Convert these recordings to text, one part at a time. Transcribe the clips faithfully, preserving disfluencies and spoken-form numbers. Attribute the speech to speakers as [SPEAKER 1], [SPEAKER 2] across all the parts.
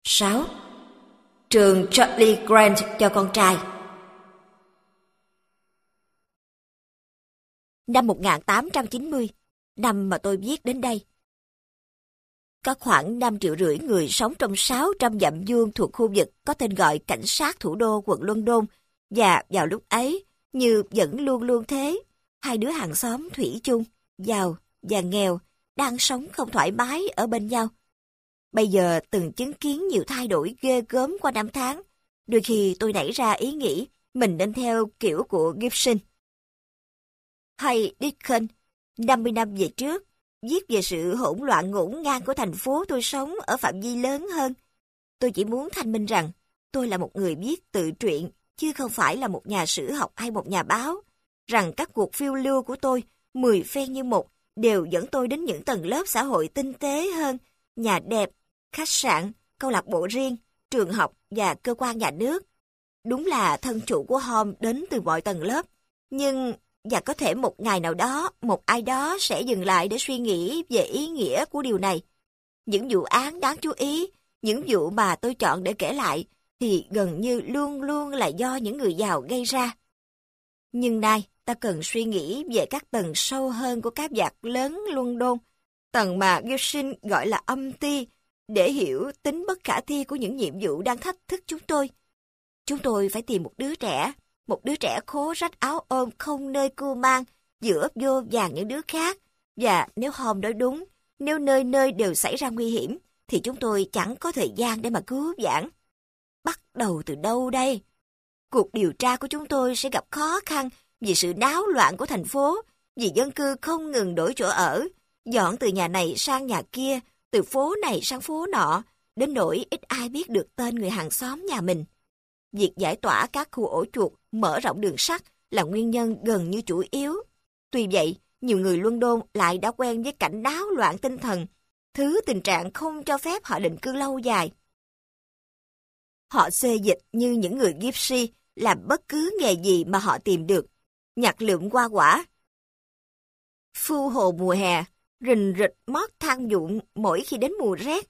[SPEAKER 1] sáu. Trường Charlie Grant cho con trai. Năm một nghìn tám trăm chín mươi, năm mà tôi viết đến đây, có khoảng năm triệu rưỡi người sống trong sáu trăm dặm vuông thuộc khu vực có tên gọi cảnh sát thủ đô quận London, và vào lúc ấy, như vẫn luôn luôn thế, hai đứa hàng xóm thủy chung, giàu và nghèo, đang sống không thoải mái ở bên nhau. Bây giờ từng chứng kiến nhiều thay đổi ghê gớm qua năm tháng, đôi khi tôi nảy ra ý nghĩ mình nên theo kiểu của Gibson hay Dickens năm mươi năm về trước, viết về sự hỗn loạn ngổn ngang của thành phố tôi sống ở phạm vi lớn hơn. Tôi chỉ muốn thanh minh rằng tôi là một người viết tự truyện, chứ không phải là một nhà sử học hay một nhà báo, rằng các cuộc phiêu lưu của tôi, mười phen như một, đều dẫn tôi đến những tầng lớp xã hội tinh tế hơn, nhà đẹp, khách sạn, câu lạc bộ riêng, trường học và cơ quan nhà nước. Đúng là thân chủ của Holmes đến từ mọi tầng lớp, nhưng và có thể một ngày nào đó, một ai đó sẽ dừng lại để suy nghĩ về ý nghĩa của điều này. Những vụ án đáng chú ý, những vụ mà tôi chọn để kể lại, thì gần như luôn luôn là do những người giàu gây ra. Nhưng nay, ta cần suy nghĩ về các tầng sâu hơn của các vạc lớn London, tầng mà Gibson gọi là âm ti, để hiểu tính bất khả thi của những nhiệm vụ đang thách thức chúng tôi. Chúng tôi phải tìm một đứa trẻ, một đứa trẻ khố rách áo ôm không nơi cưu mang, giữa vô vàn những đứa khác. Và nếu Holmes nói đúng, nếu nơi nơi đều xảy ra nguy hiểm, thì chúng tôi chẳng có thời gian để mà cứu vãn. Bắt đầu từ đâu đây? Cuộc điều tra của chúng tôi sẽ gặp khó khăn vì sự náo loạn của thành phố, vì dân cư không ngừng đổi chỗ ở, dọn từ nhà này sang nhà kia, từ phố này sang phố nọ, đến nỗi ít ai biết được tên người hàng xóm nhà mình. Việc giải tỏa các khu ổ chuột, mở rộng đường sắt là nguyên nhân gần như chủ yếu. Tuy vậy, nhiều người London lại đã quen với cảnh náo loạn tinh thần, thứ tình trạng không cho phép họ định cư lâu dài. Họ xê dịch như những người gypsy, làm bất cứ nghề gì mà họ tìm được, nhặt lượm hoa quả, phu hồ mùa hè, rình rịch mót than vụn mỗi khi đến mùa rét.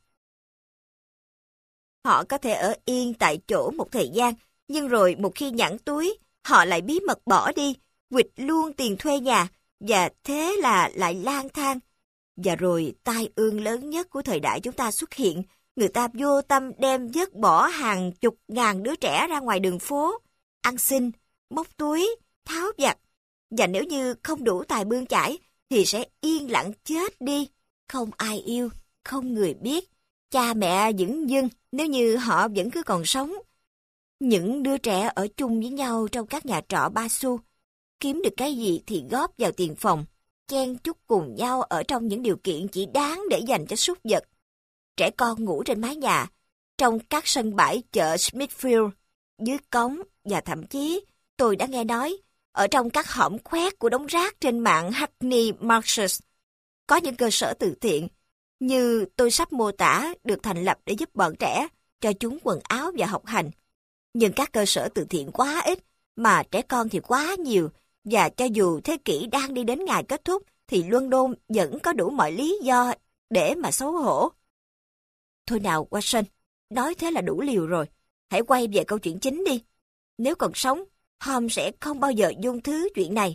[SPEAKER 1] Họ có thể ở yên tại chỗ một thời gian, nhưng rồi một khi nhẵn túi, họ lại bí mật bỏ đi, quỵt luôn tiền thuê nhà, và thế là lại lang thang. Và rồi tai ương lớn nhất của thời đại chúng ta xuất hiện, người ta vô tâm đem vứt bỏ hàng chục ngàn đứa trẻ ra ngoài đường phố, ăn xin, móc túi, tháo vặt, và nếu như không đủ tài bươn chải, thì sẽ yên lặng chết đi, không ai yêu, không người biết, cha mẹ dửng dưng nếu như họ vẫn cứ còn sống. Những đứa trẻ ở chung với nhau trong các nhà trọ ba xu, kiếm được cái gì thì góp vào tiền phòng, chen chúc cùng nhau ở trong những điều kiện chỉ đáng để dành cho súc vật. Trẻ con ngủ trên mái nhà, trong các sân bãi chợ Smithfield, dưới cống, và thậm chí tôi đã nghe nói ở trong các hõm khoét của đống rác trên mạng Hackney Marshes có những cơ sở từ thiện như tôi sắp mô tả được thành lập để giúp bọn trẻ, cho chúng quần áo và học hành. Nhưng các cơ sở từ thiện quá ít, mà trẻ con thì quá nhiều, và cho dù thế kỷ đang đi đến ngày kết thúc, thì London vẫn có đủ mọi lý do để mà xấu hổ. Thôi nào Watson, nói thế là đủ liều rồi. Hãy quay về câu chuyện chính đi. Nếu còn sống, Holmes sẽ không bao giờ dung thứ chuyện này.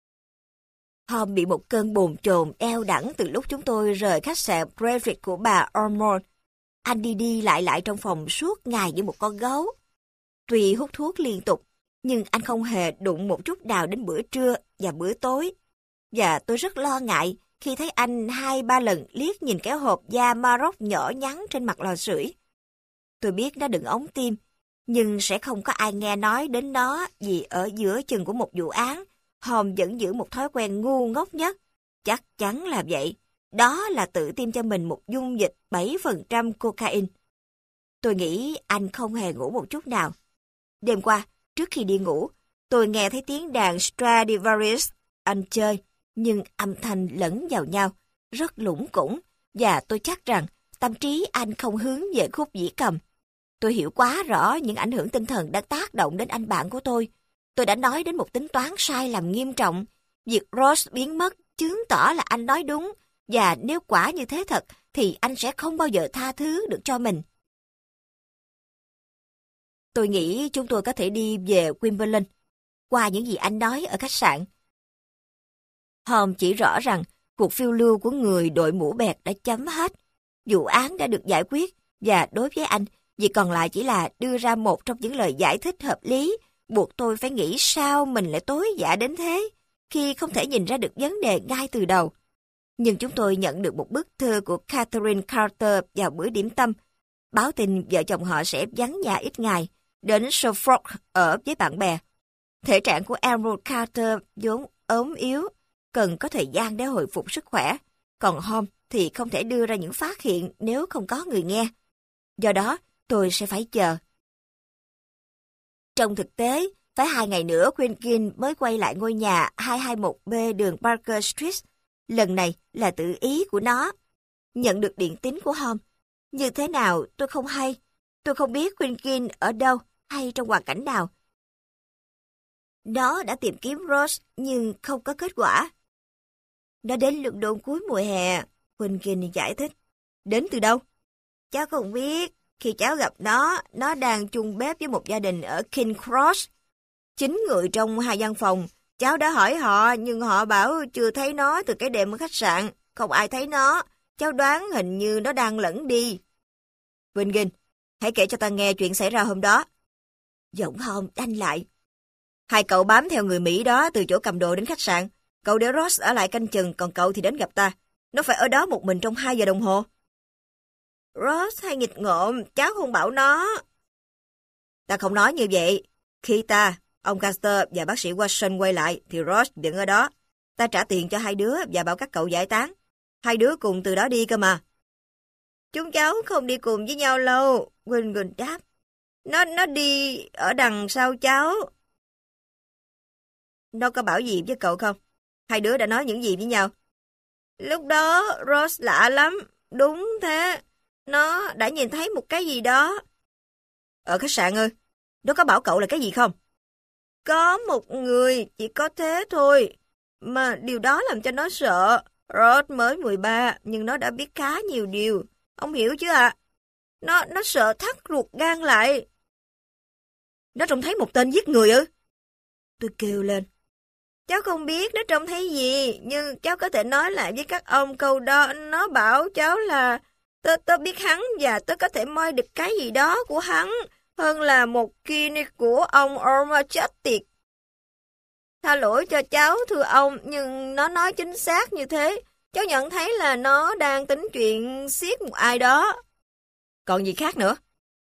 [SPEAKER 1] Holmes bị một cơn bồn chồn eo đẳng từ lúc chúng tôi rời khách sạn Brevic của bà Ormond. Anh đi đi lại lại trong phòng suốt ngày như một con gấu. Tuy hút thuốc liên tục, nhưng anh không hề đụng một chút nào đến bữa trưa và bữa tối. Và tôi rất lo ngại khi thấy anh hai ba lần liếc nhìn cái hộp da Maroc nhỏ nhắn trên mặt lò sưởi. Tôi biết nó đựng ống tim, nhưng sẽ không có ai nghe nói đến nó vì ở giữa chừng của một vụ án, Holmes vẫn giữ một thói quen ngu ngốc nhất. Chắc chắn là vậy. Đó là tự tiêm cho mình một dung dịch bảy phần trăm cocaine. Tôi nghĩ anh không hề ngủ một chút nào. Đêm qua, trước khi đi ngủ, tôi nghe thấy tiếng đàn Stradivarius anh chơi, nhưng âm thanh lẫn vào nhau, rất lủng củng, và tôi chắc rằng tâm trí anh không hướng về khúc dĩ cầm. Tôi hiểu quá rõ những ảnh hưởng tinh thần đã tác động đến anh bạn của tôi. Tôi đã nói đến một tính toán sai lầm nghiêm trọng. Việc Rose biến mất chứng tỏ là anh nói đúng, và nếu quả như thế thật, thì anh sẽ không bao giờ tha thứ được cho mình. Tôi nghĩ chúng tôi có thể đi về Wimbledon, qua những gì anh nói ở khách sạn. Holmes chỉ rõ rằng cuộc phiêu lưu của người đội mũ bẹt đã chấm hết. Vụ án đã được giải quyết, và đối với anh, việc còn lại chỉ là đưa ra một trong những lời giải thích hợp lý, buộc tôi phải nghĩ sao mình lại tối dạ đến thế, khi không thể nhìn ra được vấn đề ngay từ đầu. Nhưng chúng tôi nhận được một bức thư của Catherine Carter vào bữa điểm tâm, báo tin vợ chồng họ sẽ vắng nhà ít ngày, đến Suffolk ở với bạn bè. Thể trạng của Emerald Carter vốn ốm yếu, cần có thời gian để hồi phục sức khỏe, còn Holmes thì không thể đưa ra những phát hiện nếu không có người nghe. Do đó, tôi sẽ phải chờ. Trong thực tế, phải hai ngày nữa Quentin mới quay lại ngôi nhà hai hai một B đường Barker Street. Lần này là tự ý của nó. Nhận được điện tín của Holmes. Như thế nào tôi không hay. Tôi không biết Quentin ở đâu hay trong hoàn cảnh nào. Nó đã tìm kiếm Rose nhưng không có kết quả. Nó đến London cuối mùa hè, Quentin giải thích. Đến từ đâu? Cháu không biết. Khi cháu gặp nó, nó đang chung bếp với một gia đình ở King Cross. Chín người trong hai văn phòng. Cháu đã hỏi họ, nhưng họ bảo chưa thấy nó từ cái đêm ở khách sạn. Không ai thấy nó. Cháu đoán hình như nó đang lẫn đi. Quentin, hãy kể cho ta nghe chuyện xảy ra hôm đó. Giọng Holmes đanh lại. Hai cậu bám theo người Mỹ đó từ chỗ cầm đồ đến khách sạn. Cậu để Ross ở lại canh chừng, còn cậu thì đến gặp ta. Nó phải ở đó một mình trong hai giờ đồng hồ. Ross hay nghịch ngợm, cháu không bảo nó. Ta không nói như vậy. Khi ta, ông Caster và bác sĩ Watson quay lại, thì Ross vẫn ở đó. Ta trả tiền cho hai đứa và bảo các cậu giải tán. Hai đứa cùng từ đó đi cơ mà. Chúng cháu không đi cùng với nhau lâu, Quentin đáp. Nó nó đi ở đằng sau cháu. Nó có bảo gì với cậu không? Hai đứa đã nói những gì với nhau? Lúc đó Ross lạ lắm. Đúng thế. Nó đã nhìn thấy một cái gì đó. Ở khách sạn ư? Nó có bảo cậu là cái gì không? Có một người, chỉ có thế thôi. Mà điều đó làm cho nó sợ. Ross mới mười ba, nhưng nó đã biết khá nhiều điều. Ông hiểu chứ ạ? À? Nó nó sợ thắt ruột gan lại. Nó trông thấy một tên giết người ư? Tôi kêu lên. Cháu không biết nó trông thấy gì, nhưng cháu có thể nói lại với các ông câu đó. Nó bảo cháu là tớ, tớ biết hắn và tớ có thể moi được cái gì đó của hắn hơn là một kia của ông Ormer chết tiệt. Tha lỗi cho cháu thưa ông, nhưng nó nói chính xác như thế. Cháu nhận thấy là nó đang tính chuyện giết một ai đó. Còn gì khác nữa?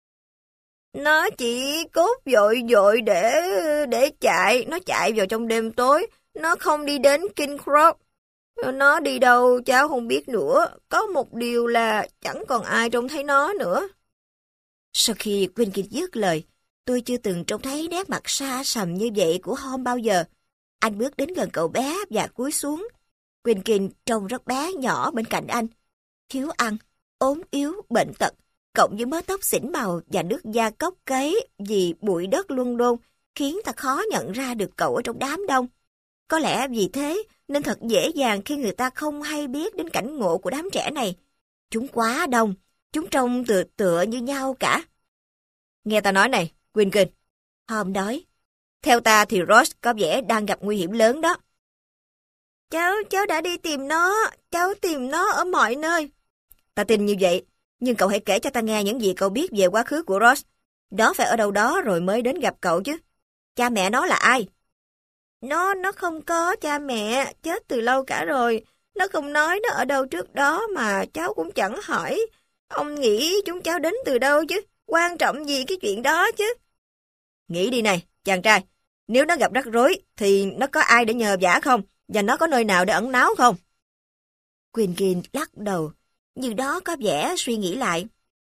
[SPEAKER 1] Nó chỉ cốt vội vội để để chạy. Nó chạy vào trong đêm tối. Nó không đi đến King Cross. Nó đi đâu cháu không biết nữa. Có một điều là chẳng còn ai trông thấy nó nữa. Sau khi Quentin dứt lời, tôi chưa từng trông thấy nét mặt xa sầm như vậy của Holmes bao giờ. Anh bước đến gần cậu bé và cúi xuống. Quentin trông rất bé nhỏ bên cạnh anh. Thiếu ăn, ốm yếu, bệnh tật, cộng với mớ tóc xỉn màu và nước da cốc cấy vì bụi đất luân đôn, khiến ta khó nhận ra được cậu ở trong đám đông. Có lẽ vì thế nên thật dễ dàng khi người ta không hay biết đến cảnh ngộ của đám trẻ này. Chúng quá đông, chúng trông tựa tựa như nhau cả. Nghe ta nói này, Quentin. Holmes nói. Theo ta thì Ross có vẻ đang gặp nguy hiểm lớn đó. Cháu, cháu đã đi tìm nó, cháu tìm nó ở mọi nơi. Ta tin như vậy, nhưng cậu hãy kể cho ta nghe những gì cậu biết về quá khứ của Ross. Nó phải ở đâu đó rồi mới đến gặp cậu chứ. Cha mẹ nó là ai? Nó, nó không có cha mẹ, chết từ lâu cả rồi. Nó không nói nó ở đâu trước đó mà cháu cũng chẳng hỏi. Ông nghĩ chúng cháu đến từ đâu chứ? Quan trọng gì cái chuyện đó chứ? Nghĩ đi này, chàng trai. Nếu nó gặp rắc rối thì nó có ai để nhờ vả không? Và nó có nơi nào để ẩn náu không? Quentin lắc đầu, như đó có vẻ suy nghĩ lại.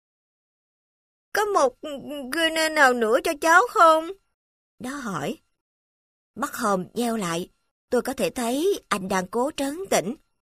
[SPEAKER 1] Có một người nên nào nữa cho cháu không? Đó hỏi. Mắt Holmes nheo lại, tôi có thể thấy anh đang cố trấn tĩnh.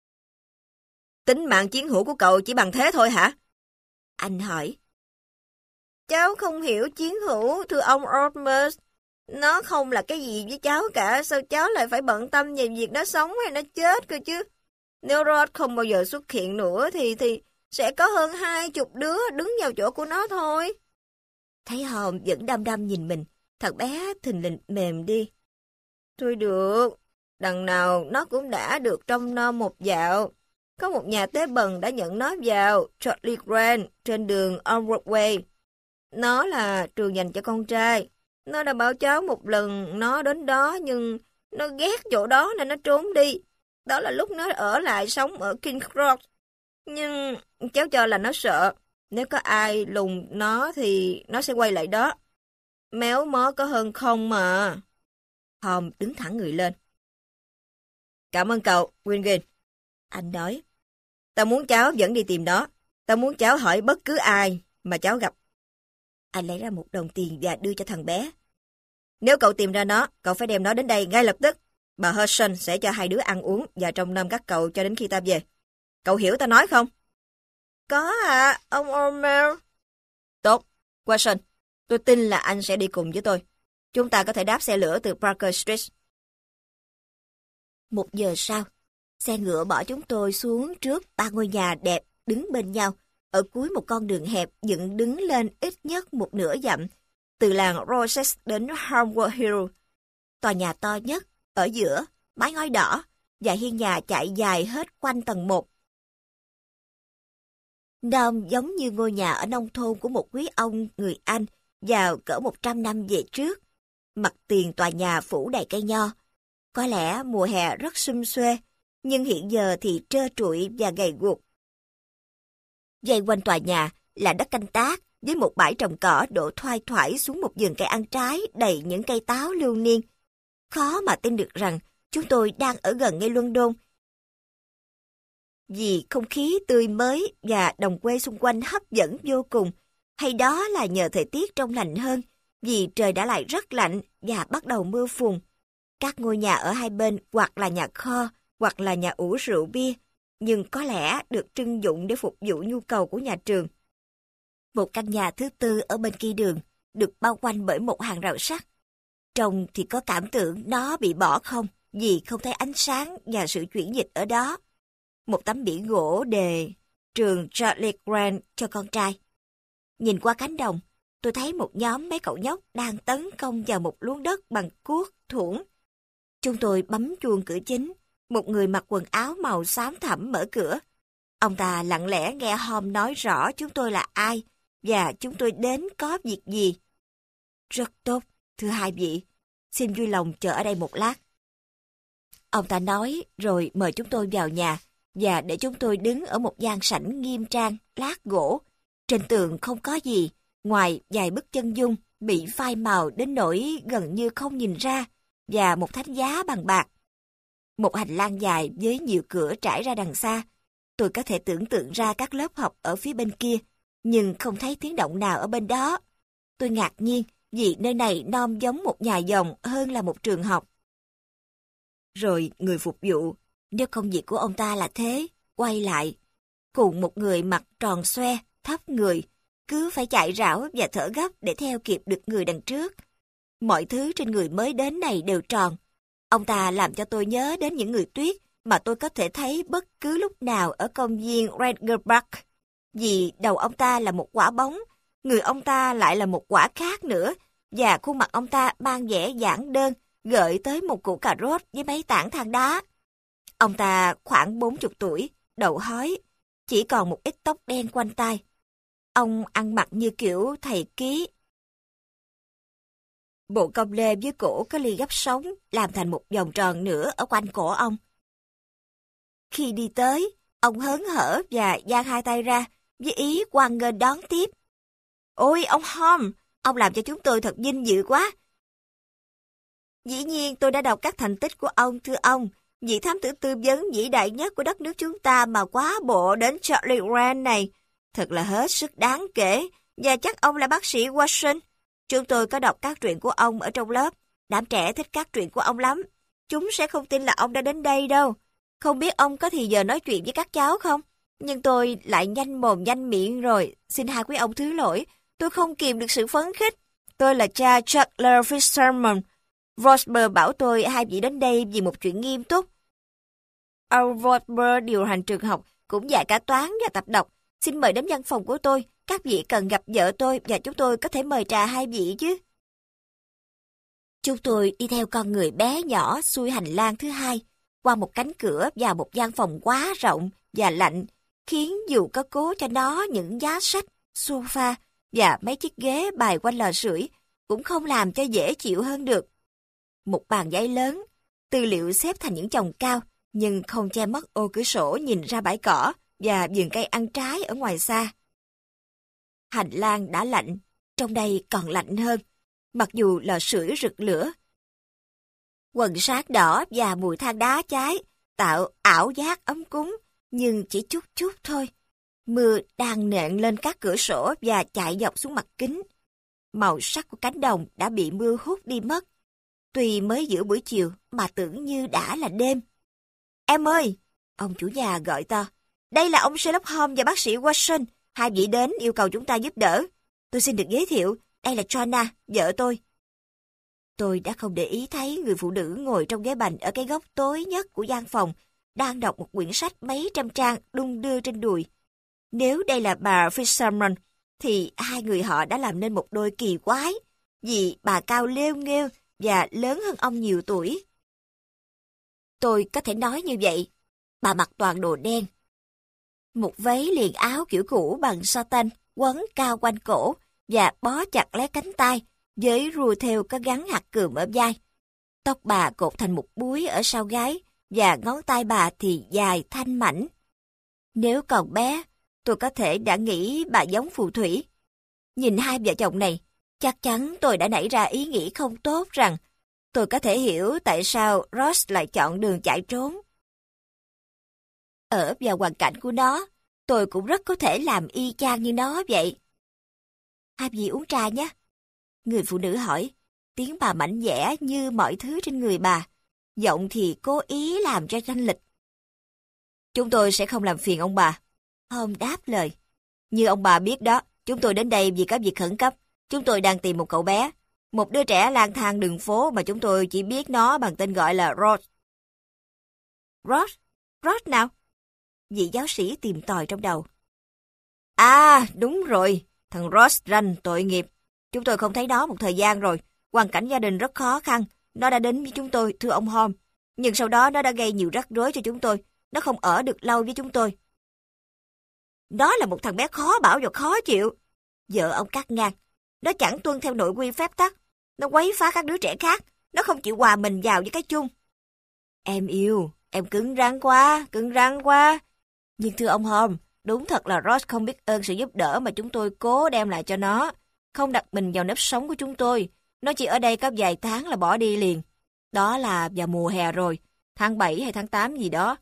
[SPEAKER 1] Tính mạng chiến hữu của cậu chỉ bằng thế thôi hả? Anh hỏi. Cháu không hiểu chiến hữu, thưa ông Ormers. Nó không là cái gì với cháu cả, sao cháu lại phải bận tâm về việc nó sống hay nó chết cơ chứ? Nếu Rod không bao giờ xuất hiện nữa thì thì sẽ có hơn hai chục đứa đứng vào chỗ của nó thôi. Thấy Hòm vẫn đăm đăm nhìn mình, thằng bé thình lình mềm đi. Thôi được, đằng nào nó cũng đã được trông nom một dạo. Có một nhà tế bần đã nhận nó vào Charlie Grant trên đường Onward Way. Nó là trường dành cho con trai. Nó đã bảo cháu một lần nó đến đó nhưng nó ghét chỗ đó nên nó trốn đi. Đó là lúc nó ở lại sống ở King's Cross. Nhưng cháu cho là nó sợ. Nếu có ai lùng nó thì nó sẽ quay lại đó. Méo mó có hơn không mà. Hòm đứng thẳng người lên. Cảm ơn cậu, Wingate. Anh nói. Tao muốn cháu vẫn đi tìm nó. Tao muốn cháu hỏi bất cứ ai mà cháu gặp. Anh lấy ra một đồng tiền và đưa cho thằng bé. Nếu cậu tìm ra nó, cậu phải đem nó đến đây ngay lập tức. Bà Hudson sẽ cho hai đứa ăn uống và trông nom các cậu cho đến khi ta về. Cậu hiểu ta nói không? Có ạ, à, ông Omer. Tốt, Watson, tôi tin là anh sẽ đi cùng với tôi. Chúng ta có thể đáp xe lửa từ Parker Street. Một giờ sau, xe ngựa bỏ chúng tôi xuống trước ba ngôi nhà đẹp đứng bên nhau, ở cuối một con đường hẹp dựng đứng lên ít nhất một nửa dặm, từ làng Roses đến Harwood Hill. Tòa nhà to nhất, ở giữa, mái ngói đỏ, và hiên nhà chạy dài hết quanh tầng một. Nôm giống như ngôi nhà ở nông thôn của một quý ông người Anh vào cỡ một trăm năm về trước. Mặt tiền tòa nhà phủ đầy cây nho. Có lẽ mùa hè rất sum suê, nhưng hiện giờ thì trơ trụi và gầy guộc. Dây quanh tòa nhà là đất canh tác với một bãi trồng cỏ đổ thoai thoải xuống một vườn cây ăn trái đầy những cây táo lưu niên. Khó mà tin được rằng chúng tôi đang ở gần ngay London. Vì không khí tươi mới và đồng quê xung quanh hấp dẫn vô cùng, hay đó là nhờ thời tiết trong lành hơn, vì trời đã lại rất lạnh và bắt đầu mưa phùn. Các ngôi nhà ở hai bên hoặc là nhà kho, hoặc là nhà ủ rượu bia, nhưng có lẽ được trưng dụng để phục vụ nhu cầu của nhà trường. Một căn nhà thứ tư ở bên kia đường, được bao quanh bởi một hàng rào sắt. Trông thì có cảm tưởng nó bị bỏ không, vì không thấy ánh sáng và sự chuyển dịch ở đó. Một tấm biển gỗ đề trường Charlie Grant cho con trai. Nhìn qua cánh đồng, tôi thấy một nhóm mấy cậu nhóc đang tấn công vào một luống đất bằng cuốc, thuổng. Chúng tôi bấm chuông cửa chính, một người mặc quần áo màu xám thẳm mở cửa. Ông ta lặng lẽ nghe Hom nói rõ chúng tôi là ai và chúng tôi đến có việc gì. Rất tốt, thưa hai vị, xin vui lòng chờ ở đây một lát. Ông ta nói rồi mời chúng tôi vào nhà và để chúng tôi đứng ở một gian sảnh nghiêm trang, lát gỗ. Trên tường không có gì, ngoài vài bức chân dung bị phai màu đến nỗi gần như không nhìn ra và một thánh giá bằng bạc. Một hành lang dài với nhiều cửa trải ra đằng xa. Tôi có thể tưởng tượng ra các lớp học ở phía bên kia, nhưng không thấy tiếng động nào ở bên đó. Tôi ngạc nhiên vì nơi này nom giống một nhà dòng hơn là một trường học. Rồi người phục vụ, nếu công việc của ông ta là thế, quay lại, cùng một người mặc tròn xoe, thấp người, cứ phải chạy rảo và thở gấp để theo kịp được người đằng trước. Mọi thứ trên người mới đến này đều tròn. Ông ta làm cho tôi nhớ đến những người tuyết mà tôi có thể thấy bất cứ lúc nào ở công viên Ranger Park. Vì đầu ông ta là một quả bóng, người ông ta lại là một quả khác nữa, và khuôn mặt ông ta mang vẻ giản đơn, gợi tới một củ cà rốt với mấy tảng than đá. Ông ta khoảng bốn mươi tuổi, đầu hói, chỉ còn một ít tóc đen quanh tai. Ông ăn mặc như kiểu thầy ký. Bộ cong lê dưới cổ có ly gấp sống làm thành một vòng tròn nữa ở quanh cổ ông. Khi đi tới, ông hớn hở và dang hai tay ra với ý hoan nghênh đón tiếp. Ôi ông Hom, ông làm cho chúng tôi thật vinh dự quá. Dĩ nhiên tôi đã đọc các thành tích của ông, thưa ông, vị thám tử tư vấn vĩ đại nhất của đất nước chúng ta mà quá bộ đến Charlie Grant này. Thật là hết sức đáng kể, và chắc ông là bác sĩ Watson. Chúng tôi có đọc các truyện của ông ở trong lớp, đám trẻ thích các truyện của ông lắm. Chúng sẽ không tin là ông đã đến đây đâu. Không biết ông có thì giờ nói chuyện với các cháu không? Nhưng tôi lại nhanh mồm nhanh miệng rồi, xin hai quý ông thứ lỗi, tôi không kìm được sự phấn khích. Tôi là cha Charles Fitzgerald. Rosber bảo tôi hai vị đến đây vì một chuyện nghiêm túc. Ông Rosber điều hành trường học, cũng dạy cả toán và tập đọc. Xin mời đến văn phòng của tôi, các vị cần gặp vợ tôi và chúng tôi có thể mời trà hai vị chứ. Chúng tôi đi theo con người bé nhỏ xuôi hành lang thứ hai, qua một cánh cửa vào một gian phòng quá rộng và lạnh, khiến dù có cố cho nó những giá sách, sofa và mấy chiếc ghế bày quanh lò sưởi cũng không làm cho dễ chịu hơn được. Một bàn giấy lớn, tư liệu xếp thành những chồng cao, nhưng không che mất ô cửa sổ nhìn ra bãi cỏ và vườn cây ăn trái ở ngoài xa. Hành lang đã lạnh, trong đây còn lạnh hơn, mặc dù lò sưởi rực lửa. Quần sát đỏ và mùi than đá cháy tạo ảo giác ấm cúng, nhưng chỉ chút chút thôi. Mưa đang nện lên các cửa sổ và chạy dọc xuống mặt kính. Màu sắc của cánh đồng đã bị mưa hút đi mất. Tuy mới giữa buổi chiều mà tưởng như đã là đêm. Em ơi! Ông chủ nhà gọi to. Đây là ông Sherlock Holmes và bác sĩ Watson. Hai vị đến yêu cầu chúng ta giúp đỡ. Tôi xin được giới thiệu, đây là Joanna, vợ tôi. Tôi đã không để ý thấy người phụ nữ ngồi trong ghế bành ở cái góc tối nhất của gian phòng, đang đọc một quyển sách mấy trăm trang đung đưa trên đùi. Nếu đây là bà Fitzgerald, thì hai người họ đã làm nên một đôi kỳ quái, vì bà cao lêu nghêu và lớn hơn ông nhiều tuổi. Tôi có thể nói như vậy. Bà mặc toàn đồ đen. Một váy liền áo kiểu cũ bằng satin, quấn cao quanh cổ và bó chặt lấy cánh tay, với rùa theo có gắn hạt cườm ở vai. Tóc bà cột thành một búi ở sau gáy, và ngón tay bà thì dài thanh mảnh. Nếu còn bé, tôi có thể đã nghĩ bà giống phù thủy. Nhìn hai vợ chồng này, chắc chắn tôi đã nảy ra ý nghĩ không tốt rằng tôi có thể hiểu tại sao Ross lại chọn đường chạy trốn. Ở vào hoàn cảnh của nó, tôi cũng rất có thể làm y chang như nó vậy. Hai vị uống trà nhé. Người phụ nữ hỏi, tiếng bà mảnh dẻ như mọi thứ trên người bà, giọng thì cố ý làm cho thanh lịch. Chúng tôi sẽ không làm phiền ông bà. Holmes đáp lời. Như ông bà biết đó, chúng tôi đến đây vì có việc khẩn cấp. Chúng tôi đang tìm một cậu bé, một đứa trẻ lang thang đường phố mà chúng tôi chỉ biết nó bằng tên gọi là Ross. Ross? Ross nào? Vị giáo sĩ tìm tòi trong đầu. À, đúng rồi, thằng Ross ranh tội nghiệp. Chúng tôi không thấy nó một thời gian rồi. Hoàn cảnh gia đình rất khó khăn. Nó đã đến với chúng tôi, thưa ông Holmes. Nhưng sau đó nó đã gây nhiều rắc rối cho chúng tôi. Nó không ở được lâu với chúng tôi. Nó là một thằng bé khó bảo và khó chịu. Vợ ông cắt ngang. Nó chẳng tuân theo nội quy phép tắc. Nó quấy phá các đứa trẻ khác. Nó không chịu hòa mình vào với cái chung. Em yêu, em cứng rắn quá, cứng rắn quá. Nhưng thưa ông Holmes, đúng thật là Ross không biết ơn sự giúp đỡ mà chúng tôi cố đem lại cho nó. Không đặt mình vào nếp sống của chúng tôi. Nó chỉ ở đây có vài tháng là bỏ đi liền. Đó là vào mùa hè rồi, tháng bảy hay tháng tám gì đó.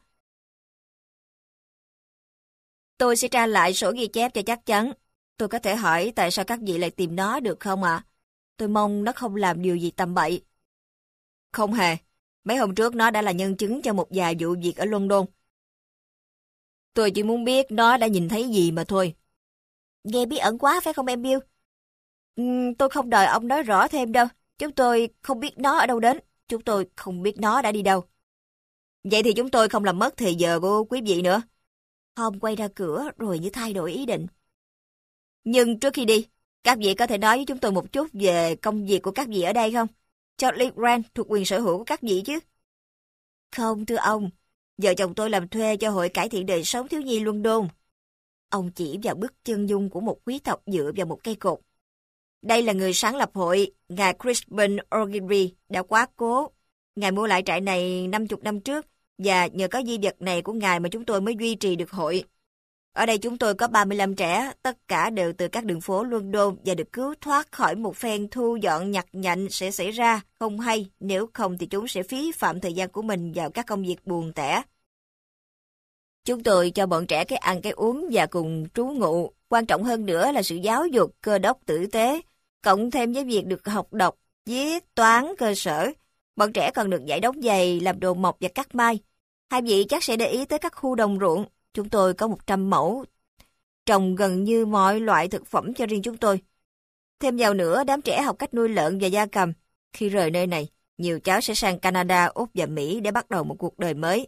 [SPEAKER 1] Tôi sẽ tra lại sổ ghi chép cho chắc chắn. Tôi có thể hỏi tại sao các vị lại tìm nó được không ạ? À? Tôi mong nó không làm điều gì tầm bậy. Không hề. Mấy hôm trước nó đã là nhân chứng cho một vài vụ việc ở London. Tôi chỉ muốn biết nó đã nhìn thấy gì mà thôi. Nghe bí ẩn quá phải không em Bill? Uhm, tôi không đòi ông nói rõ thêm đâu. Chúng tôi không biết nó ở đâu đến. Chúng tôi không biết nó đã đi đâu. Vậy thì chúng tôi không làm mất thời giờ của quý vị nữa. Holmes quay ra cửa rồi như thay đổi ý định. Nhưng trước khi đi, các vị có thể nói với chúng tôi một chút về công việc của các vị ở đây không? Charlie Grant thuộc quyền sở hữu của các vị chứ? Không thưa ông. Vợ chồng tôi làm thuê cho Hội Cải thiện Đời sống Thiếu nhi London. Ông chỉ vào bức chân dung của một quý tộc dựa vào một cây cột. Đây là người sáng lập hội, ngài Crispin Ogilvy đã quá cố. Ngài mua lại trại này năm mươi năm trước, và nhờ có di vật này của ngài mà chúng tôi mới duy trì được hội. Ở đây chúng tôi có ba mươi lăm trẻ, tất cả đều từ các đường phố London và được cứu thoát khỏi một phen thu dọn nhặt nhạnh sẽ xảy ra không hay, nếu không thì chúng sẽ phí phạm thời gian của mình vào các công việc buồn tẻ. Chúng tôi cho bọn trẻ cái ăn cái uống và cùng trú ngụ, quan trọng hơn nữa là sự giáo dục cơ đốc tử tế, cộng thêm với việc được học đọc, viết, toán cơ sở. Bọn trẻ còn được dạy đóng giày, làm đồ mộc và cắt mai. Hai vị chắc sẽ để ý tới các khu đồng ruộng. Chúng tôi có một trăm mẫu, trồng gần như mọi loại thực phẩm cho riêng chúng tôi. Thêm vào nữa, đám trẻ học cách nuôi lợn và gia cầm. Khi rời nơi này, nhiều cháu sẽ sang Canada, Úc và Mỹ để bắt đầu một cuộc đời mới.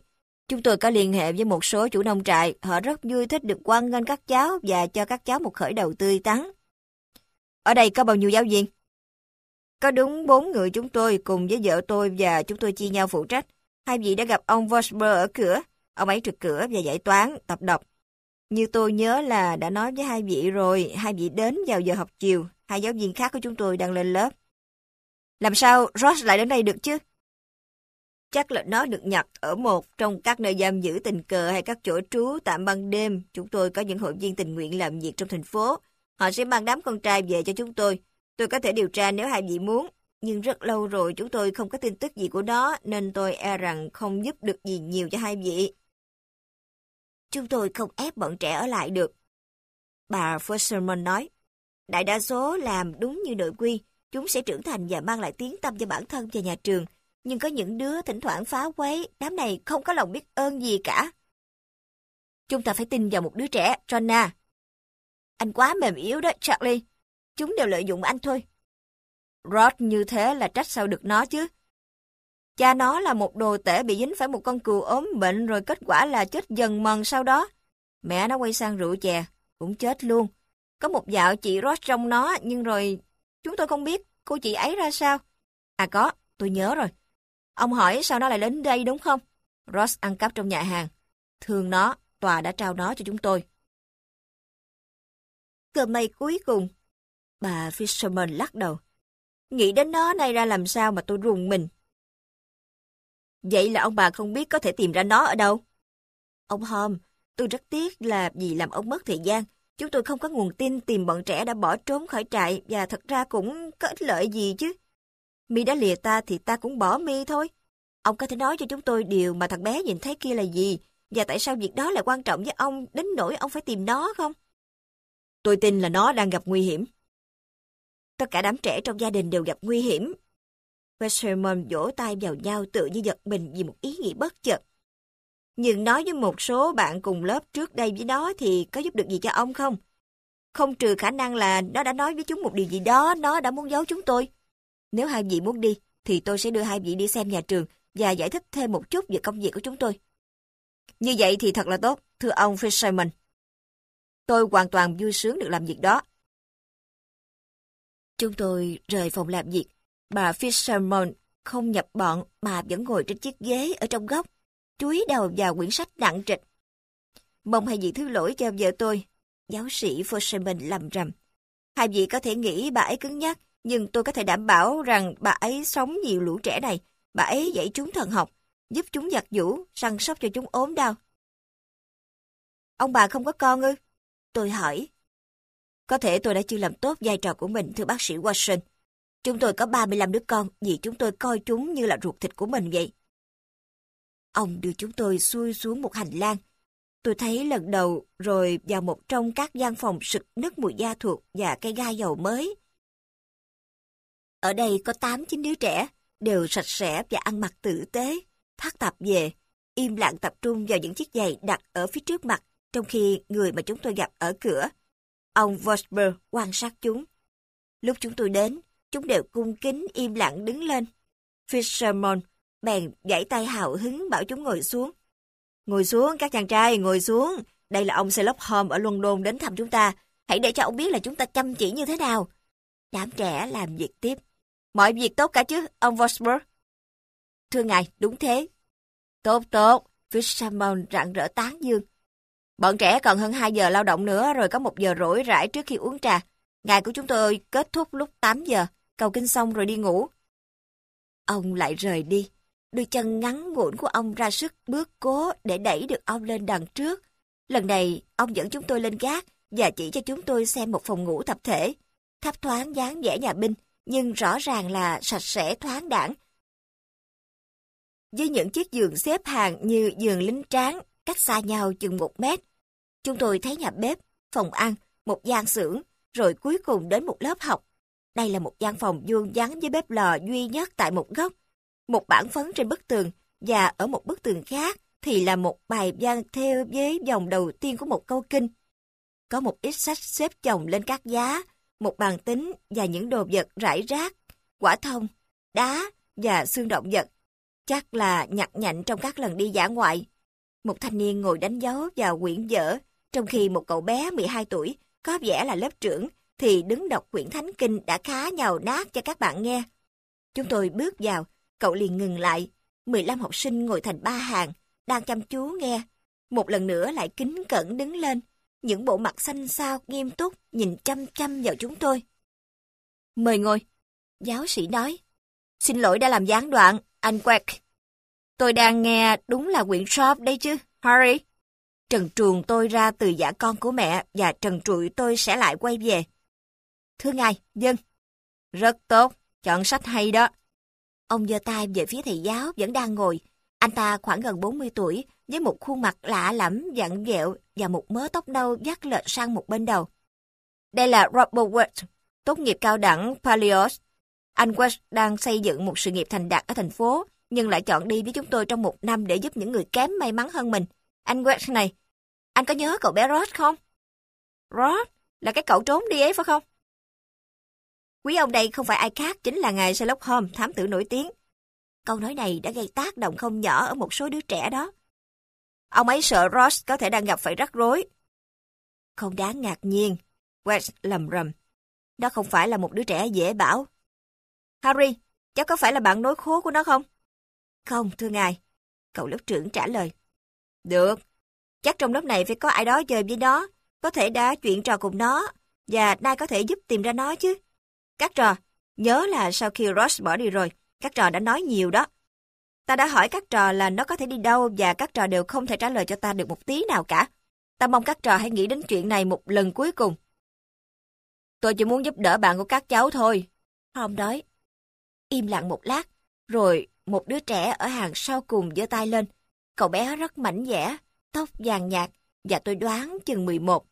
[SPEAKER 1] Chúng tôi có liên hệ với một số chủ nông trại, họ rất vui thích được hoan nghênh các cháu và cho các cháu một khởi đầu tươi tắn. Ở đây có bao nhiêu giáo viên? Có đúng bốn người chúng tôi cùng với vợ tôi và chúng tôi chia nhau phụ trách. Hai vị đã gặp ông Vosper ở cửa, ông ấy trực cửa và dạy toán, tập đọc. Như tôi nhớ là đã nói với hai vị rồi, hai vị đến vào giờ học chiều, hai giáo viên khác của chúng tôi đang lên lớp. Làm sao Ross lại đến đây được chứ? Chắc là nó được nhặt ở một trong các nơi giam giữ tình cờ hay các chỗ trú tạm ban đêm. Chúng tôi có những hội viên tình nguyện làm việc trong thành phố. Họ sẽ mang đám con trai về cho chúng tôi. Tôi có thể điều tra nếu hai vị muốn. Nhưng rất lâu rồi chúng tôi không có tin tức gì của nó, nên tôi e rằng không giúp được gì nhiều cho hai vị. Chúng tôi không ép bọn trẻ ở lại được. Bà Fosterman nói, đại đa số làm đúng như nội quy. Chúng sẽ trưởng thành và mang lại tiếng tăm cho bản thân và nhà trường. Nhưng có những đứa thỉnh thoảng phá quấy, đám này không có lòng biết ơn gì cả. Chúng ta phải tin vào một đứa trẻ, Jonah. Anh quá mềm yếu đó, Charlie. Chúng đều lợi dụng anh thôi. Rod như thế là trách sao được nó chứ. Cha nó là một đồ tể bị dính phải một con cừu ốm bệnh rồi kết quả là chết dần mần sau đó. Mẹ nó quay sang rượu chè, cũng chết luôn. Có một dạo chị Rod trong nó, nhưng rồi chúng tôi không biết cô chị ấy ra sao. À có, tôi nhớ rồi. Ông hỏi sao nó lại đến đây đúng không? Ross ăn cắp trong nhà hàng. Thương nó, tòa đã trao nó cho chúng tôi. Cơ may cuối cùng. Bà Fisherman lắc đầu. Nghĩ đến nó nay ra làm sao mà tôi rùng mình. Vậy là ông bà không biết có thể tìm ra nó ở đâu? Ông Holmes, tôi rất tiếc là vì làm ông mất thời gian. Chúng tôi không có nguồn tin tìm bọn trẻ đã bỏ trốn khỏi trại và thật ra cũng có ích lợi gì chứ. Mi đã lìa ta thì ta cũng bỏ Mi thôi. Ông có thể nói cho chúng tôi điều mà thằng bé nhìn thấy kia là gì và tại sao việc đó lại quan trọng với ông đến nỗi ông phải tìm nó không? Tôi tin là nó đang gặp nguy hiểm. Tất cả đám trẻ trong gia đình đều gặp nguy hiểm. Westerman vỗ tay vào nhau tựa như giật mình vì một ý nghĩ bất chợt. Nhưng nói với một số bạn cùng lớp trước đây với nó thì có giúp được gì cho ông không? Không trừ khả năng là nó đã nói với chúng một điều gì đó nó đã muốn giấu chúng tôi. Nếu hai vị muốn đi, thì tôi sẽ đưa hai vị đi xem nhà trường và giải thích thêm một chút về công việc của chúng tôi. Như vậy thì thật là tốt, thưa ông Fisherman. Tôi hoàn toàn vui sướng được làm việc đó. Chúng tôi rời phòng làm việc. Bà Fisherman không nhập bọn mà vẫn ngồi trên chiếc ghế ở trong góc, chúi đầu vào quyển sách nặng trịch. Mong hai vị thứ lỗi cho vợ tôi, giáo sĩ Fisherman lầm rầm. Hai vị có thể nghĩ bà ấy cứng nhắc, nhưng tôi có thể đảm bảo rằng bà ấy sống nhiều lũ trẻ này. Bà ấy dạy chúng thần học, giúp chúng giặt giũ, săn sóc cho chúng ốm đau. Ông bà không có con ư? Tôi hỏi. Có thể tôi đã chưa làm tốt vai trò của mình, thưa bác sĩ Watson. Chúng tôi có ba mươi lăm đứa con vì chúng tôi coi chúng như là ruột thịt của mình vậy. Ông đưa chúng tôi xuôi xuống một hành lang. Tôi thấy lần đầu rồi vào một trong các gian phòng sực nức mùi da thuộc và cây gai dầu mới. Ở đây có tám chín đứa trẻ, đều sạch sẽ và ăn mặc tử tế, thắt tập về, im lặng tập trung vào những chiếc giày đặt ở phía trước mặt, trong khi người mà chúng tôi gặp ở cửa. Ông Vosper quan sát chúng. Lúc chúng tôi đến, chúng đều cung kính im lặng đứng lên. Fisherman bèn giãy tay hào hứng bảo chúng ngồi xuống. Ngồi xuống các chàng trai, ngồi xuống. Đây là ông Sherlock Holmes ở London đến thăm chúng ta. Hãy để cho ông biết là chúng ta chăm chỉ như thế nào. Đám trẻ làm việc tiếp. Mọi việc tốt cả chứ, ông Vosper? Thưa ngài, đúng thế. Tốt tốt, Fisherman rạng rỡ tán dương. Bọn trẻ còn hơn hai giờ lao động nữa rồi có một giờ rỗi rãi trước khi uống trà. Ngày của chúng tôi kết thúc lúc tám giờ, cầu kinh xong rồi đi ngủ. Ông lại rời đi. Đôi chân ngắn ngủn của ông ra sức bước cố để đẩy được ông lên đằng trước. Lần này, ông dẫn chúng tôi lên gác và chỉ cho chúng tôi xem một phòng ngủ tập thể. Thấp thoáng dáng vẻ nhà binh, nhưng rõ ràng là sạch sẽ thoáng đãng. Với những chiếc giường xếp hàng như giường lính tráng, cách xa nhau chừng một mét. Chúng tôi thấy nhà bếp, phòng ăn, một gian xưởng, rồi cuối cùng đến một lớp học. Đây là một gian phòng vuông vắn với bếp lò duy nhất tại một góc. Một bảng phấn trên bức tường, và ở một bức tường khác thì là một bài văn thêu với dòng đầu tiên của một câu kinh. Có một ít sách xếp chồng lên các giá, một bàn tính và những đồ vật rải rác, quả thông, đá và xương động vật. Chắc là nhặt nhạnh trong các lần đi dã ngoại. Một thanh niên ngồi đánh dấu vào quyển vở, trong khi một cậu bé mười hai tuổi, có vẻ là lớp trưởng, thì đứng đọc quyển thánh kinh đã khá nhàu nát cho các bạn nghe. Chúng tôi bước vào, cậu liền ngừng lại. mười lăm học sinh ngồi thành ba hàng, đang chăm chú nghe. Một lần nữa lại kính cẩn đứng lên, những bộ mặt xanh xao, nghiêm túc, nhìn chăm chăm vào chúng tôi. Mời ngồi, giáo sĩ nói. Xin lỗi đã làm gián đoạn, anh Quack. Tôi đang nghe đúng là quyển Job đây chứ, Harry. Trần truồng tôi ra từ dạ con của mẹ và trần trụi tôi sẽ lại quay về. Thưa ngài, dân. Rất tốt, chọn sách hay đó. Ông giơ tay về phía thầy giáo vẫn đang ngồi. Anh ta khoảng gần bốn mươi tuổi, với một khuôn mặt lạ lẫm, vặn vẹo và một mớ tóc nâu vắt lệch sang một bên đầu. Đây là Robert West, tốt nghiệp cao đẳng Palios. Anh West đang xây dựng một sự nghiệp thành đạt ở thành phố, nhưng lại chọn đi với chúng tôi trong một năm để giúp những người kém may mắn hơn mình. Anh West này, anh có nhớ cậu bé Ross không? Ross? Là cái cậu trốn đi ấy phải không? Quý ông đây không phải ai khác, chính là ngài Sherlock Holmes, thám tử nổi tiếng. Câu nói này đã gây tác động không nhỏ ở một số đứa trẻ đó. Ông ấy sợ Ross có thể đang gặp phải rắc rối. Không đáng ngạc nhiên, West lầm rầm. Đó không phải là một đứa trẻ dễ bảo. Harry, cháu có phải là bạn nối khố của nó không? Không, thưa ngài. Cậu lớp trưởng trả lời. Được, chắc trong lớp này phải có ai đó chơi với nó, có thể đã chuyện trò cùng nó, và nay có thể giúp tìm ra nó chứ. Các trò, nhớ là sau khi Ross bỏ đi rồi, các trò đã nói nhiều đó. Ta đã hỏi các trò là nó có thể đi đâu và các trò đều không thể trả lời cho ta được một tí nào cả. Ta mong các trò hãy nghĩ đến chuyện này một lần cuối cùng. Tôi chỉ muốn giúp đỡ bạn của các cháu thôi. Tom nói. Im lặng một lát, rồi một đứa trẻ ở hàng sau cùng giơ tay lên. Cậu bé rất mảnh dẻ, tóc vàng nhạt và tôi đoán chừng mười một.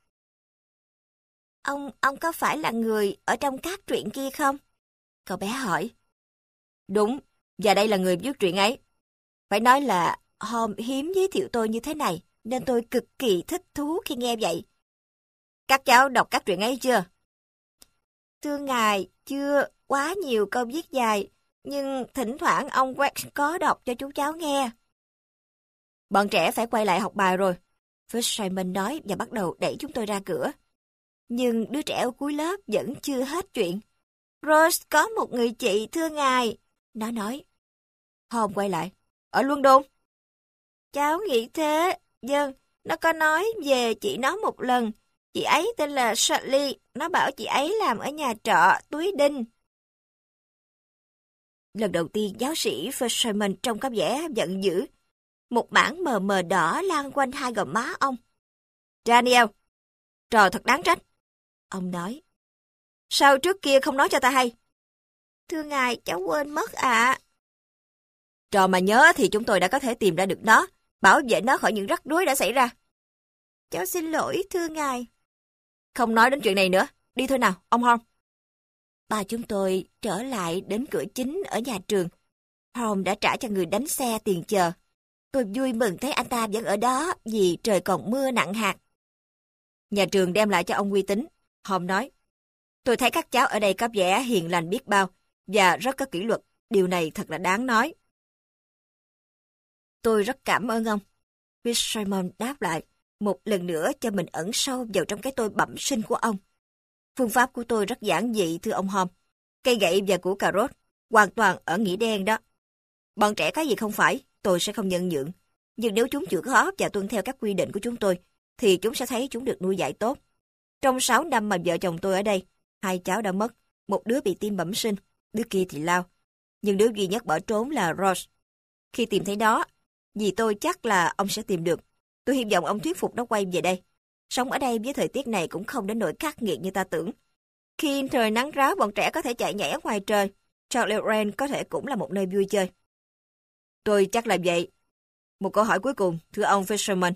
[SPEAKER 1] Ông, ông có phải là người ở trong các truyện kia không? Cậu bé hỏi. Đúng, và đây là người viết truyện ấy. Phải nói là Holmes hiếm giới thiệu tôi như thế này, nên tôi cực kỳ thích thú khi nghe vậy. Các cháu đọc các truyện ấy chưa? Thưa ngài, chưa, quá nhiều câu viết dài, nhưng thỉnh thoảng ông Wax có đọc cho chú cháu nghe. Bọn trẻ phải quay lại học bài rồi, Fitzsimon nói và bắt đầu đẩy chúng tôi ra cửa. Nhưng đứa trẻ ở cuối lớp vẫn chưa hết chuyện. Rose có một người chị thưa ngài, nó nói. Hôm quay lại, ở London. Cháu nghĩ thế, vâng, nó có nói về chị nó một lần. Chị ấy tên là Sally, nó bảo chị ấy làm ở nhà trọ Túi Đinh. Lần đầu tiên giáo sĩ Fitzsimon trông có vẻ giận dữ. Một mảng mờ mờ đỏ lan quanh hai gò má ông. Daniel, trò thật đáng trách. Ông nói. Sao trước kia không nói cho ta hay? Thưa ngài, cháu quên mất ạ. À. Trò mà nhớ thì chúng tôi đã có thể tìm ra được nó, bảo vệ nó khỏi những rắc rối đã xảy ra. Cháu xin lỗi, thưa ngài. Không nói đến chuyện này nữa, đi thôi nào, ông Holmes. Ba chúng tôi trở lại đến cửa chính ở nhà trường. Holmes đã trả cho người đánh xe tiền chờ. Tôi vui mừng thấy anh ta vẫn ở đó vì trời còn mưa nặng hạt. Nhà trường đem lại cho ông uy tín. Holmes nói, tôi thấy các cháu ở đây có vẻ hiền lành biết bao và rất có kỷ luật. Điều này thật là đáng nói. Tôi rất cảm ơn ông. Fitzsimon đáp lại, một lần nữa cho mình ẩn sâu vào trong cái tôi bẩm sinh của ông. Phương pháp của tôi rất giản dị, thưa ông Holmes. Cây gậy và củ cà rốt, hoàn toàn ở nghĩa đen đó. Bọn trẻ có gì không phải, tôi sẽ không nhân nhượng. Nhưng nếu chúng chịu khó và tuân theo các quy định của chúng tôi, thì chúng sẽ thấy chúng được nuôi dạy tốt. Trong sáu năm mà vợ chồng tôi ở đây, hai cháu đã mất, một đứa bị tim bẩm sinh, đứa kia thì lao. Nhưng đứa duy nhất bỏ trốn là Ross. Khi tìm thấy nó, vì tôi chắc là ông sẽ tìm được. Tôi hy vọng ông thuyết phục nó quay về đây. Sống ở đây với thời tiết này cũng không đến nỗi khắc nghiệt như ta tưởng. Khi trời nắng ráo, bọn trẻ có thể chạy nhảy ở ngoài trời. Charlie Wren có thể cũng là một nơi vui chơi. Tôi chắc là vậy. Một câu hỏi cuối cùng, thưa ông Fitzsimon.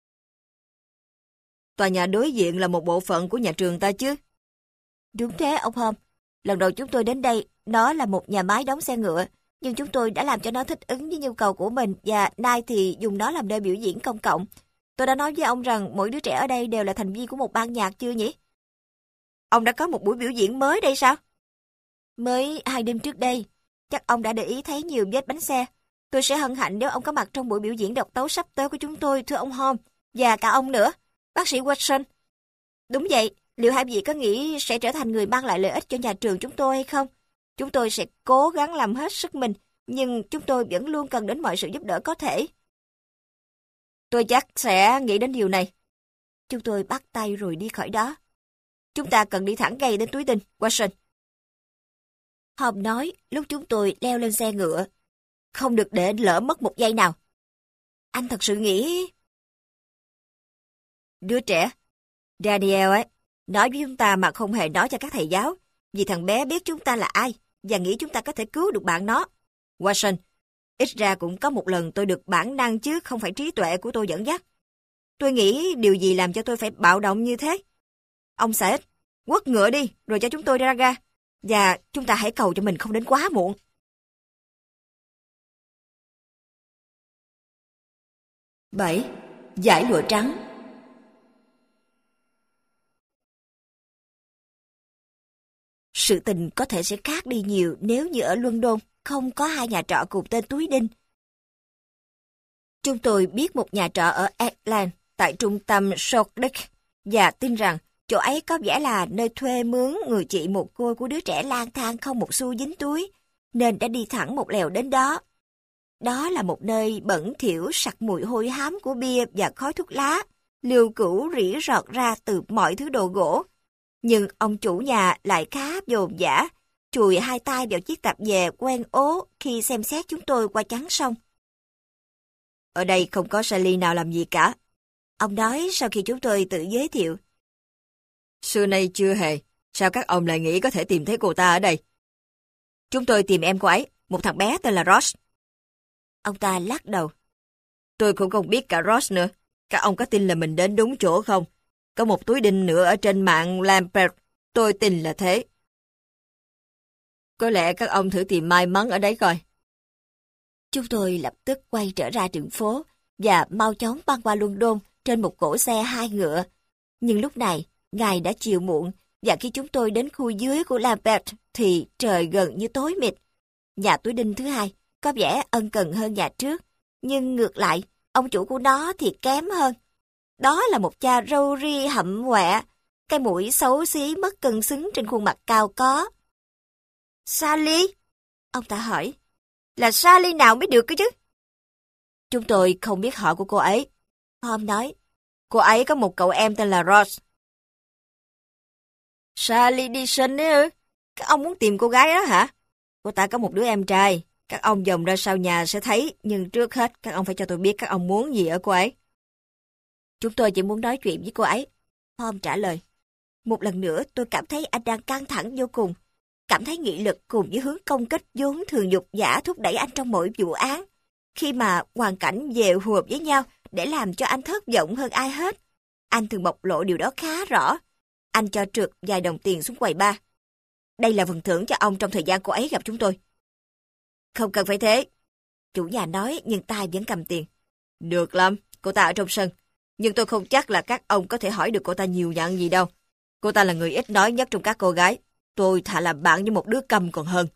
[SPEAKER 1] Tòa nhà đối diện là một bộ phận của nhà trường ta chứ? Đúng thế, ông Holmes. Lần đầu chúng tôi đến đây, nó là một nhà máy đóng xe ngựa, nhưng chúng tôi đã làm cho nó thích ứng với nhu cầu của mình và nay thì dùng nó làm nơi biểu diễn công cộng. Tôi đã nói với ông rằng mỗi đứa trẻ ở đây đều là thành viên của một ban nhạc chưa nhỉ? Ông đã có một buổi biểu diễn mới đây sao? Mới hai đêm trước đây, chắc ông đã để ý thấy nhiều vết bánh xe. Tôi sẽ hân hạnh nếu ông có mặt trong buổi biểu diễn độc tấu sắp tới của chúng tôi, thưa ông Holmes, và cả ông nữa, bác sĩ Watson. Đúng vậy, liệu hai vị có nghĩ sẽ trở thành người mang lại lợi ích cho nhà trường chúng tôi hay không? Chúng tôi sẽ cố gắng làm hết sức mình, nhưng chúng tôi vẫn luôn cần đến mọi sự giúp đỡ có thể. Tôi chắc sẽ nghĩ đến điều này. Chúng tôi bắt tay rồi đi khỏi đó. Chúng ta cần đi thẳng ngay đến túi đinh, Watson. Holmes nói lúc chúng tôi leo lên xe ngựa. Không được để lỡ mất một giây nào. Anh thật sự nghĩ... Đứa trẻ, Daniel ấy, nói với chúng ta mà không hề nói cho các thầy giáo, vì thằng bé biết chúng ta là ai, và nghĩ chúng ta có thể cứu được bạn nó. Watson, ít ra cũng có một lần tôi được bản năng chứ không phải trí tuệ của tôi dẫn dắt. Tôi nghĩ điều gì làm cho tôi phải bạo động như thế? Ông Said, quất ngựa đi, rồi cho chúng tôi ra ga. Và chúng ta hãy cầu cho mình không đến quá muộn. bảy. Dải lụa trắng. Sự tình có thể sẽ khác đi nhiều nếu như ở London không có hai nhà trọ cùng tên túi đinh. Chúng tôi biết một nhà trọ ở Ackland tại trung tâm Shoreditch và tin rằng chỗ ấy có vẻ là nơi thuê mướn người chị mồ côi của đứa trẻ lang thang không một xu dính túi, nên đã đi thẳng một lèo đến đó. Đó là một nơi bẩn thỉu sặc mùi hôi hám của bia và khói thuốc lá, liều cữu rỉ rọt ra từ mọi thứ đồ gỗ. Nhưng ông chủ nhà lại khá dồn dã, chùi hai tay vào chiếc tạp dề quen ố khi xem xét chúng tôi qua chắn sông. Ở đây không có Sally nào làm gì cả. Ông nói sau khi chúng tôi tự giới thiệu. Xưa nay chưa hề, sao các ông lại nghĩ có thể tìm thấy cô ta ở đây? Chúng tôi tìm em cô ấy, một thằng bé tên là Ross. Ông ta lắc đầu. Tôi cũng không biết cả Ross nữa. Các ông có tin là mình đến đúng chỗ không? Có một túi đinh nữa ở trên mạng Lambert. Tôi tin là thế. Có lẽ các ông thử tìm may mắn ở đấy coi. Chúng tôi lập tức quay trở ra đường phố và mau chóng băng qua London trên một cỗ xe hai ngựa. Nhưng lúc này, ngày đã chiều muộn và khi chúng tôi đến khu dưới của Lambert thì trời gần như tối mịt. Nhà túi đinh thứ hai có vẻ ân cần hơn nhà trước, nhưng ngược lại, ông chủ của nó thì kém hơn. Đó là một cha râu ri hậm quẹ, cái mũi xấu xí mất cân xứng trên khuôn mặt cao có. Sally? Ông ta hỏi. Là Sally nào mới được cơ chứ? Chúng tôi không biết họ của cô ấy. Holmes nói. Cô ấy có một cậu em tên là Ross. Sally Dixon ấy ư? Các ông muốn tìm cô gái đó hả? Cô ta có một đứa em trai. Các ông dòng ra sau nhà sẽ thấy, nhưng trước hết các ông phải cho tôi biết các ông muốn gì ở cô ấy. Chúng tôi chỉ muốn nói chuyện với cô ấy. Holmes trả lời. Một lần nữa tôi cảm thấy anh đang căng thẳng vô cùng. Cảm thấy nghị lực cùng với hướng công kích vốn thường nhục nhã thúc đẩy anh trong mỗi vụ án. Khi mà hoàn cảnh dèo hùa với nhau để làm cho anh thất vọng hơn ai hết. Anh thường bộc lộ điều đó khá rõ. Anh cho trượt vài đồng tiền xuống quầy bar. Đây là phần thưởng cho ông trong thời gian cô ấy gặp chúng tôi. Không cần phải thế. Chủ nhà nói nhưng tay vẫn cầm tiền. Được lắm, cô ta ở trong sân. Nhưng tôi không chắc là các ông có thể hỏi được cô ta nhiều nhận gì đâu. Cô ta là người ít nói nhất trong các cô gái. Tôi thà làm bạn với một đứa câm còn hơn.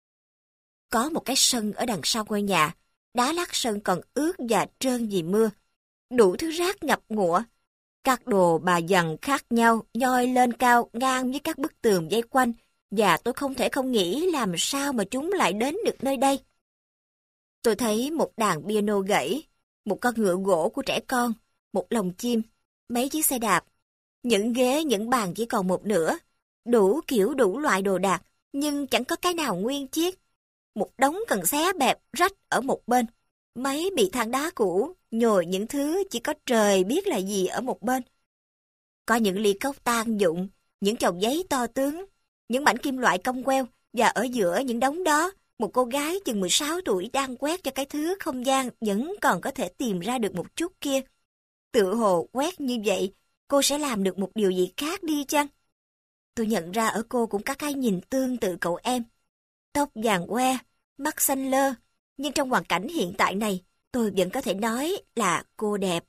[SPEAKER 1] Có một cái sân ở đằng sau ngôi nhà. Đá lát sân còn ướt và trơn vì mưa. Đủ thứ rác ngập ngụa. Các đồ bà dằn khác nhau nhoi lên cao ngang với các bức tường vây quanh. Và tôi không thể không nghĩ làm sao mà chúng lại đến được nơi đây. Tôi thấy một đàn piano gãy, một con ngựa gỗ của trẻ con, một lồng chim, mấy chiếc xe đạp. Những ghế, những bàn chỉ còn một nửa. Đủ kiểu đủ loại đồ đạc, nhưng chẳng có cái nào nguyên chiếc. Một đống cần xé bẹp, rách ở một bên. Mấy bị than đá cũ, nhồi những thứ chỉ có trời biết là gì ở một bên. Có những ly cốc tan dụng, những chồng giấy to tướng, những mảnh kim loại cong queo, và ở giữa những đống đó, một cô gái chừng mười sáu tuổi đang quét cho cái thứ không gian vẫn còn có thể tìm ra được một chút kia. Tự hồ quét như vậy, cô sẽ làm được một điều gì khác đi chăng? Tôi nhận ra ở cô cũng có cái nhìn tương tự cậu em. Tóc vàng que, mắt xanh lơ, nhưng trong hoàn cảnh hiện tại này, tôi vẫn có thể nói là cô đẹp.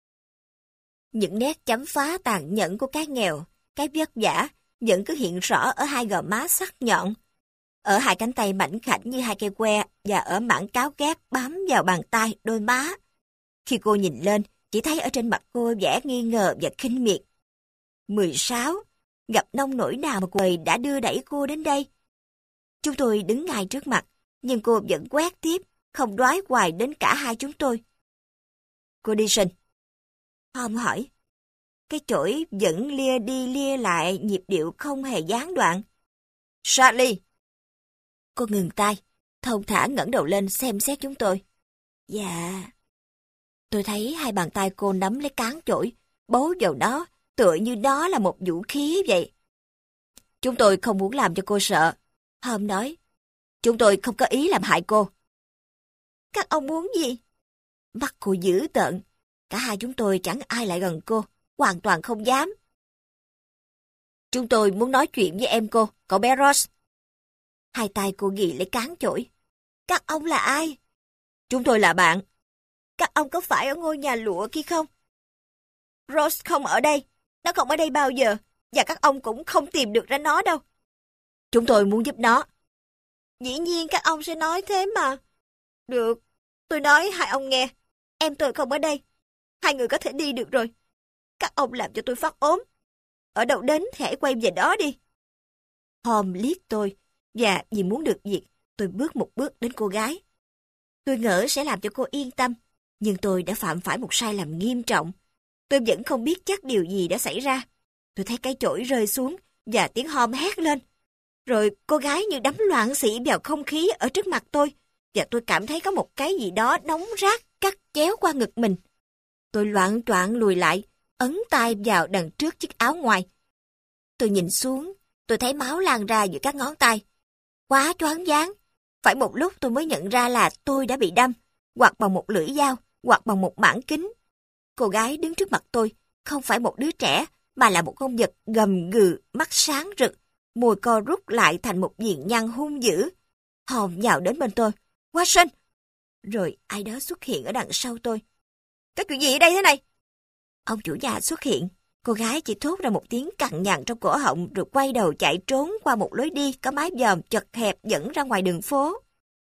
[SPEAKER 1] Những nét chấm phá tàn nhẫn của cái nghèo, cái vất vả, vẫn cứ hiện rõ ở hai gò má sắc nhọn. ở hai cánh tay mảnh khảnh như hai cây que và ở mảng cáo gác bám vào bàn tay, đôi má. Khi cô nhìn lên, chỉ thấy ở trên mặt cô vẻ nghi ngờ và khinh miệt. mười sáu, gặp nông nỗi nào mà cuộc đời đã đưa đẩy cô đến đây. Chúng tôi đứng ngay trước mặt, nhưng cô vẫn quét tiếp, không đoái hoài đến cả hai chúng tôi. Cô Dixon. Tom hỏi. Cái chổi vẫn lia đi lia lại, nhịp điệu không hề gián đoạn. Charlie. Cô ngừng tay, thong thả ngẩng đầu lên xem xét chúng tôi. Dạ. Tôi thấy hai bàn tay cô nắm lấy cán chổi, bấu vào đó, tựa như đó là một vũ khí vậy. Chúng tôi không muốn làm cho cô sợ. Tom nói. Chúng tôi không có ý làm hại cô. Các ông muốn gì? Mắt cô dữ tợn. Cả hai chúng tôi chẳng ai lại gần cô, hoàn toàn không dám. Chúng tôi muốn nói chuyện với em cô, cậu bé Ross. Hai tay cô ghi lấy cán chổi. Các ông là ai? Chúng tôi là bạn. Các ông có phải ở ngôi nhà lụa kia không? Ross không ở đây. Nó không ở đây bao giờ. Và các ông cũng không tìm được ra nó đâu. Chúng tôi muốn giúp nó. Dĩ nhiên các ông sẽ nói thế mà. Được. Tôi nói hai ông nghe. Em tôi không ở đây. Hai người có thể đi được rồi. Các ông làm cho tôi phát ốm. Ở đâu đến thì hãy quay về đó đi. Tom liếc tôi. Và vì muốn được việc, tôi bước một bước đến cô gái. Tôi ngỡ sẽ làm cho cô yên tâm. Nhưng tôi đã phạm phải một sai lầm nghiêm trọng. Tôi vẫn không biết chắc điều gì đã xảy ra. Tôi thấy cái chổi rơi xuống và tiếng Tom hét lên. Rồi cô gái như đắm loạn xị vào không khí ở trước mặt tôi. Và tôi cảm thấy có một cái gì đó nóng rát cắt chéo qua ngực mình. Tôi loạng choạng lùi lại, ấn tay vào đằng trước chiếc áo ngoài. Tôi nhìn xuống, tôi thấy máu lan ra giữa các ngón tay. Quá choáng váng. Phải một lúc tôi mới nhận ra là tôi đã bị đâm, hoặc bằng một lưỡi dao, hoặc bằng một mảng kính. Cô gái đứng trước mặt tôi, không phải một đứa trẻ, mà là một con vật gầm gừ, mắt sáng rực, môi co rút lại thành một viền nhăn hung dữ. Hòm nhào đến bên tôi. Watson! Rồi ai đó xuất hiện ở đằng sau tôi. Có chuyện gì ở đây thế này? Ông chủ nhà xuất hiện. Cô gái chỉ thốt ra một tiếng cằn nhằn trong cổ họng rồi quay đầu chạy trốn qua một lối đi có mái vòm chật hẹp dẫn ra ngoài đường phố.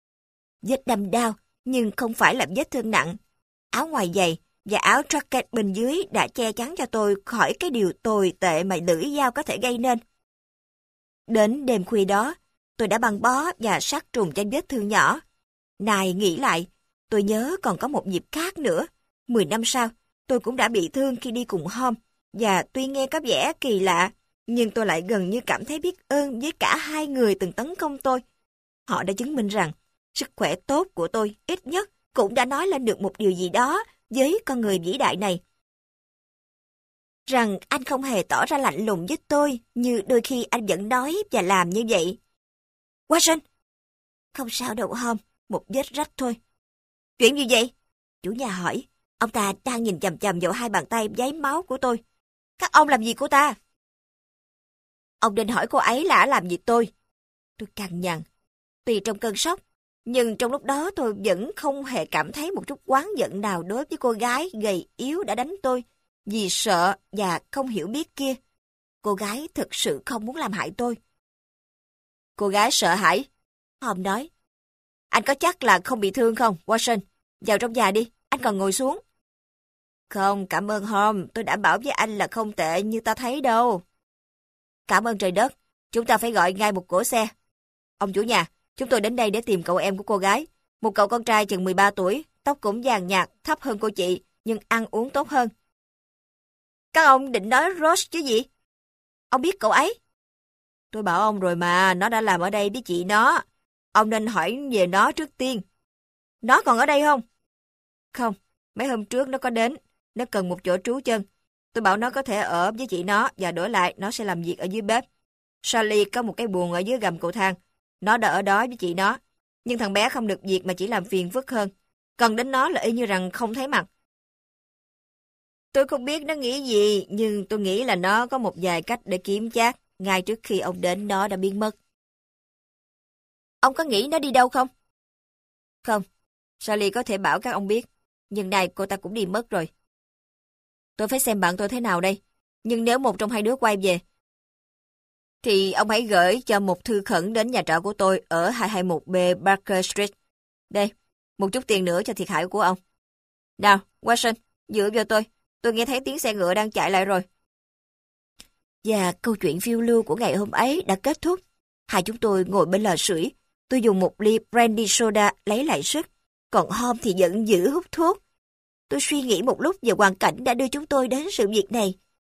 [SPEAKER 1] Vết đâm đau, nhưng không phải là vết thương nặng. Áo ngoài dày và áo jacket bên dưới đã che chắn cho tôi khỏi cái điều tồi tệ mà lưỡi dao có thể gây nên. Đến đêm khuya đó, tôi đã băng bó và sát trùng cho vết thương nhỏ. Này nghĩ lại, tôi nhớ còn có một dịp khác nữa. Mười năm sau, tôi cũng đã bị thương khi đi cùng Tom. Và tuy nghe có vẻ kỳ lạ, nhưng tôi lại gần như cảm thấy biết ơn với cả hai người từng tấn công tôi. Họ đã chứng minh rằng sức khỏe tốt của tôi ít nhất cũng đã nói lên được một điều gì đó với con người vĩ đại này. Rằng anh không hề tỏ ra lạnh lùng với tôi như đôi khi anh vẫn nói và làm như vậy. Watson! Không sao đâu Tom, một vết rách thôi. Chuyện gì vậy? Chủ nhà hỏi. Ông ta đang nhìn chằm chằm vào hai bàn tay giấy máu của tôi. Các ông làm gì cô ta? Ông định hỏi cô ấy là làm gì tôi? Tôi cằn nhằn. Tuy trong cơn sốc, nhưng trong lúc đó tôi vẫn không hề cảm thấy một chút oán giận nào đối với cô gái gầy yếu đã đánh tôi vì sợ và không hiểu biết kia. Cô gái thực sự không muốn làm hại tôi. Cô gái sợ hãi. Tom nói. Anh có chắc là không bị thương không, Watson? Vào trong nhà đi, anh còn ngồi xuống. Không, cảm ơn Tom, tôi đã bảo với anh là không tệ như ta thấy đâu. Cảm ơn trời đất, chúng ta phải gọi ngay một cỗ xe. Ông chủ nhà, chúng tôi đến đây để tìm cậu em của cô gái. Một cậu con trai chừng mười ba tuổi, tóc cũng vàng nhạt, thấp hơn cô chị, nhưng ăn uống tốt hơn. Các ông định nói Ross chứ gì? Ông biết cậu ấy? Tôi bảo ông rồi mà, nó đã làm ở đây với chị nó. Ông nên hỏi về nó trước tiên. Nó còn ở đây không? Không, mấy hôm trước nó có đến. Nó cần một chỗ trú chân. Tôi bảo nó có thể ở với chị nó và đổi lại nó sẽ làm việc ở dưới bếp. Charlie có một cái buồng ở dưới gầm cầu thang. Nó đã ở đó với chị nó. Nhưng thằng bé không được việc mà chỉ làm phiền phức hơn. Cần đến nó là y như rằng không thấy mặt. Tôi không biết nó nghĩ gì, nhưng tôi nghĩ là nó có một vài cách để kiếm trác. Ngay trước khi ông đến nó đã biến mất. Ông có nghĩ nó đi đâu không? Không. Charlie có thể bảo các ông biết. Nhưng này cô ta cũng đi mất rồi. Tôi phải xem bạn tôi thế nào đây. Nhưng nếu một trong hai đứa quay về, thì ông hãy gửi cho một thư khẩn đến nhà trọ của tôi ở hai hai một B Barker Street. Đây, một chút tiền nữa cho thiệt hại của ông. Nào, Watson, dựa vào tôi. Tôi nghe thấy tiếng xe ngựa đang chạy lại rồi. Và câu chuyện phiêu lưu của ngày hôm ấy đã kết thúc. Hai chúng tôi ngồi bên lò sưởi. Tôi dùng một ly brandy soda lấy lại sức. Còn Holmes thì giận dữ hút thuốc. Tôi suy nghĩ một lúc về hoàn cảnh đã đưa chúng tôi đến sự việc này.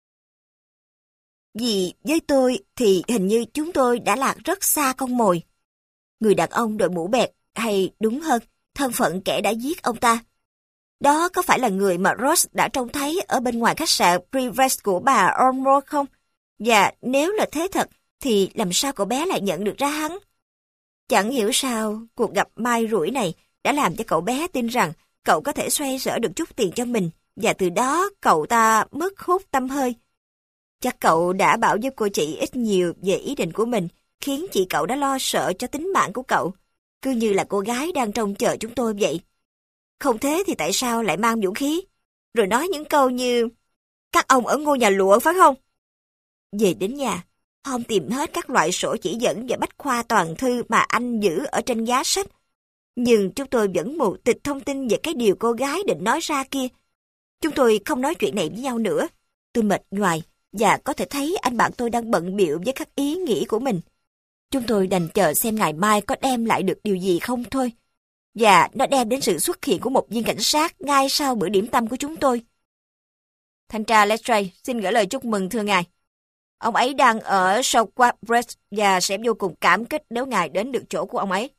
[SPEAKER 1] Vì với tôi thì hình như chúng tôi đã lạc rất xa con mồi. Người đàn ông đội mũ bẹt, hay đúng hơn, thân phận kẻ đã giết ông ta. Đó có phải là người mà Ross đã trông thấy ở bên ngoài khách sạn Privet của bà Ormore không? Và nếu là thế thật, thì làm sao cậu bé lại nhận được ra hắn? Chẳng hiểu sao, cuộc gặp may rủi này đã làm cho cậu bé tin rằng cậu có thể xoay sở được chút tiền cho mình, và từ đó cậu ta mất hút tâm hơi. Chắc cậu đã bảo giúp cô chị ít nhiều về ý định của mình, khiến chị cậu đã lo sợ cho tính mạng của cậu, cứ như là cô gái đang trông chờ chúng tôi vậy. Không thế thì tại sao lại mang vũ khí, rồi nói những câu như các ông ở ngôi nhà lụa phải không? Về đến nhà, Holmes tìm hết các loại sổ chỉ dẫn và bách khoa toàn thư mà anh giữ ở trên giá sách. Nhưng chúng tôi vẫn mù tịt thông tin về cái điều cô gái định nói ra kia. Chúng tôi không nói chuyện này với nhau nữa. Tôi mệt nhoài và có thể thấy anh bạn tôi đang bận bịu với các ý nghĩ của mình. Chúng tôi đành chờ xem ngày mai có đem lại được điều gì không thôi. Và nó đem đến sự xuất hiện của một viên cảnh sát ngay sau bữa điểm tâm của chúng tôi. Thanh tra Letray xin gửi lời chúc mừng thưa ngài. Ông ấy đang ở Southwark Bridge và sẽ vô cùng cảm kích nếu ngài đến được chỗ của ông ấy.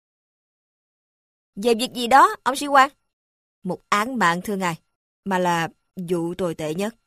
[SPEAKER 1] Về việc gì đó, ông sĩ quan? Một án mạng thưa ngài, mà là vụ tồi tệ nhất.